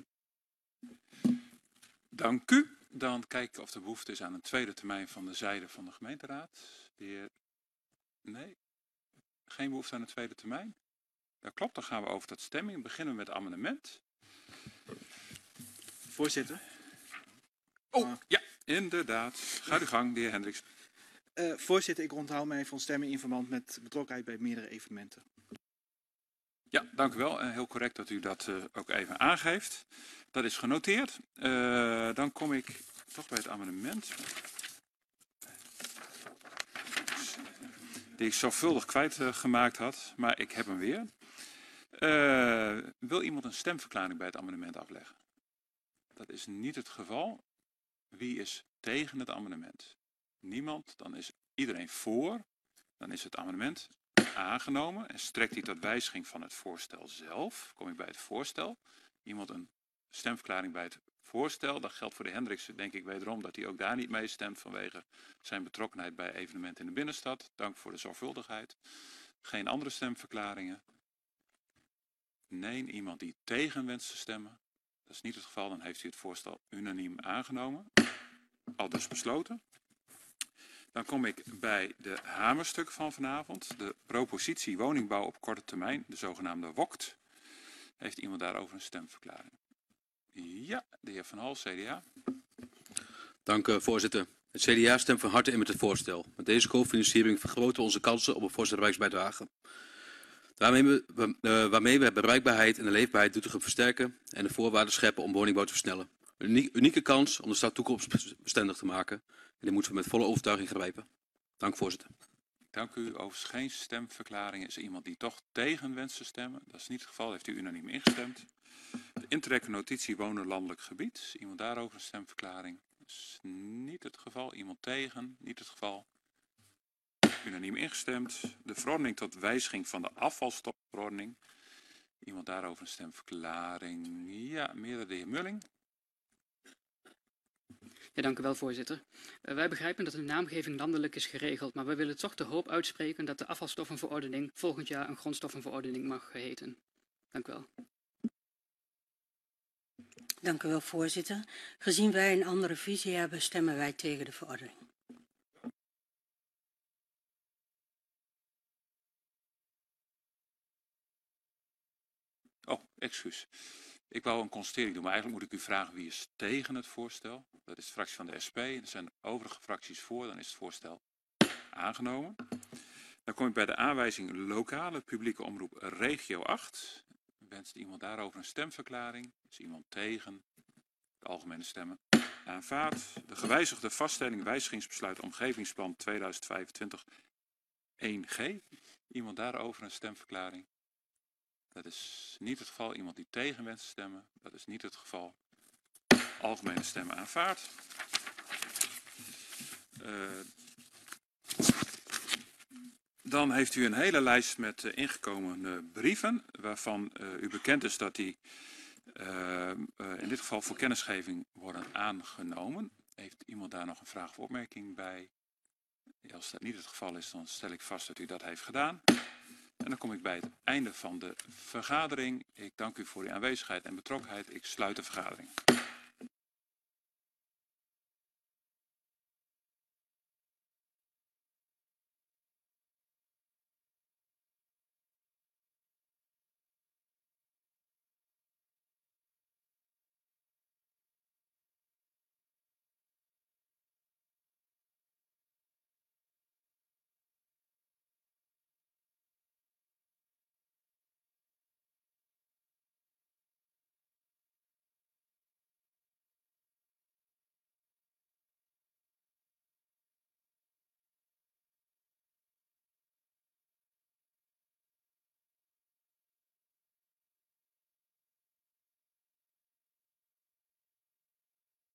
Dank u. Dan kijk ik of er behoefte is aan een tweede termijn van de zijde van de gemeenteraad. De heer... Nee? Geen behoefte aan een tweede termijn? Dat klopt, dan gaan we over tot stemming. Dan beginnen we met het amendement. Voorzitter. Oh, ja, inderdaad. Ga uw gang, de heer Hendricks. Voorzitter, ik onthoud mij van stemming in verband met betrokkenheid bij meerdere evenementen. Ja, dank u wel. Heel correct dat u dat ook even aangeeft. Dat is genoteerd. Dan kom ik toch bij het amendement. Die ik zorgvuldig kwijtgemaakt had, maar ik heb hem weer. Wil iemand een stemverklaring bij het amendement afleggen? Dat is niet het geval. Wie is tegen het amendement? Niemand. Dan is iedereen voor. Dan is het amendement aangenomen en strekt hij tot wijziging van het voorstel zelf. Kom ik bij het voorstel. Iemand een stemverklaring bij het voorstel. Dat geldt voor de Hendriksen, denk ik wederom, dat hij ook daar niet mee stemt vanwege zijn betrokkenheid bij evenementen in de binnenstad. Dank voor de zorgvuldigheid. Geen andere stemverklaringen. Nee, iemand die tegen wenst te stemmen. Dat is niet het geval, dan heeft u het voorstel unaniem aangenomen. Al dus besloten. Dan kom ik bij de hamerstuk van vanavond. De propositie woningbouw op korte termijn, de zogenaamde WOKT. Heeft iemand daarover een stemverklaring? Ja, de heer Van Hal, CDA. Dank voorzitter. Het CDA stemt van harte in met het voorstel. Met deze cofinanciering vergroten we onze kansen op een forse rijksbijdrage. Waarmee we de bereikbaarheid en de leefbaarheid Doetinchem versterken en de voorwaarden scheppen om woningbouw te versnellen. Een unieke kans om de stad toekomstbestendig te maken. En die moeten we met volle overtuiging grijpen. Dank voorzitter. Dank u. Overigens geen stemverklaring. Is er iemand die toch tegen wenst te stemmen? Dat is niet het geval. Heeft u unaniem ingestemd. De intrekken notitie wonen landelijk gebied. Is iemand daarover een stemverklaring? Dat is niet het geval. Iemand tegen? Niet het geval. Unaniem ingestemd. De verordening tot wijziging van de afvalstofverordening. Iemand daarover een stemverklaring? Ja, meerdere de heer Mulling. Ja, dank u wel, voorzitter. Wij begrijpen dat de naamgeving landelijk is geregeld, maar wij willen toch de hoop uitspreken dat de afvalstoffenverordening volgend jaar een grondstoffenverordening mag heten. Dank u wel. Dank u wel, voorzitter. Gezien wij een andere visie hebben, stemmen wij tegen de verordening. Oh, excuus. Ik wou een constatering doen, maar eigenlijk moet ik u vragen wie is tegen het voorstel. Dat is de fractie van de SP. Er zijn overige fracties voor, dan is het voorstel aangenomen. Dan kom ik bij de aanwijzing lokale publieke omroep regio 8. Wenst iemand daarover een stemverklaring? Is iemand tegen? De algemene stemmen aanvaard. De gewijzigde vaststelling wijzigingsbesluit omgevingsplan 2025 1G. Iemand daarover een stemverklaring? Dat is niet het geval. Iemand die tegen wenst te stemmen? Dat is niet het geval. Algemene stemmen aanvaard. Dan heeft u een hele lijst met ingekomen brieven, waarvan u bekend is dat die in dit geval voor kennisgeving worden aangenomen. Heeft iemand daar nog een vraag of opmerking bij? Als dat niet het geval is, dan stel ik vast dat u dat heeft gedaan. En dan kom ik bij het einde van de vergadering. Ik dank u voor uw aanwezigheid en betrokkenheid. Ik sluit de vergadering.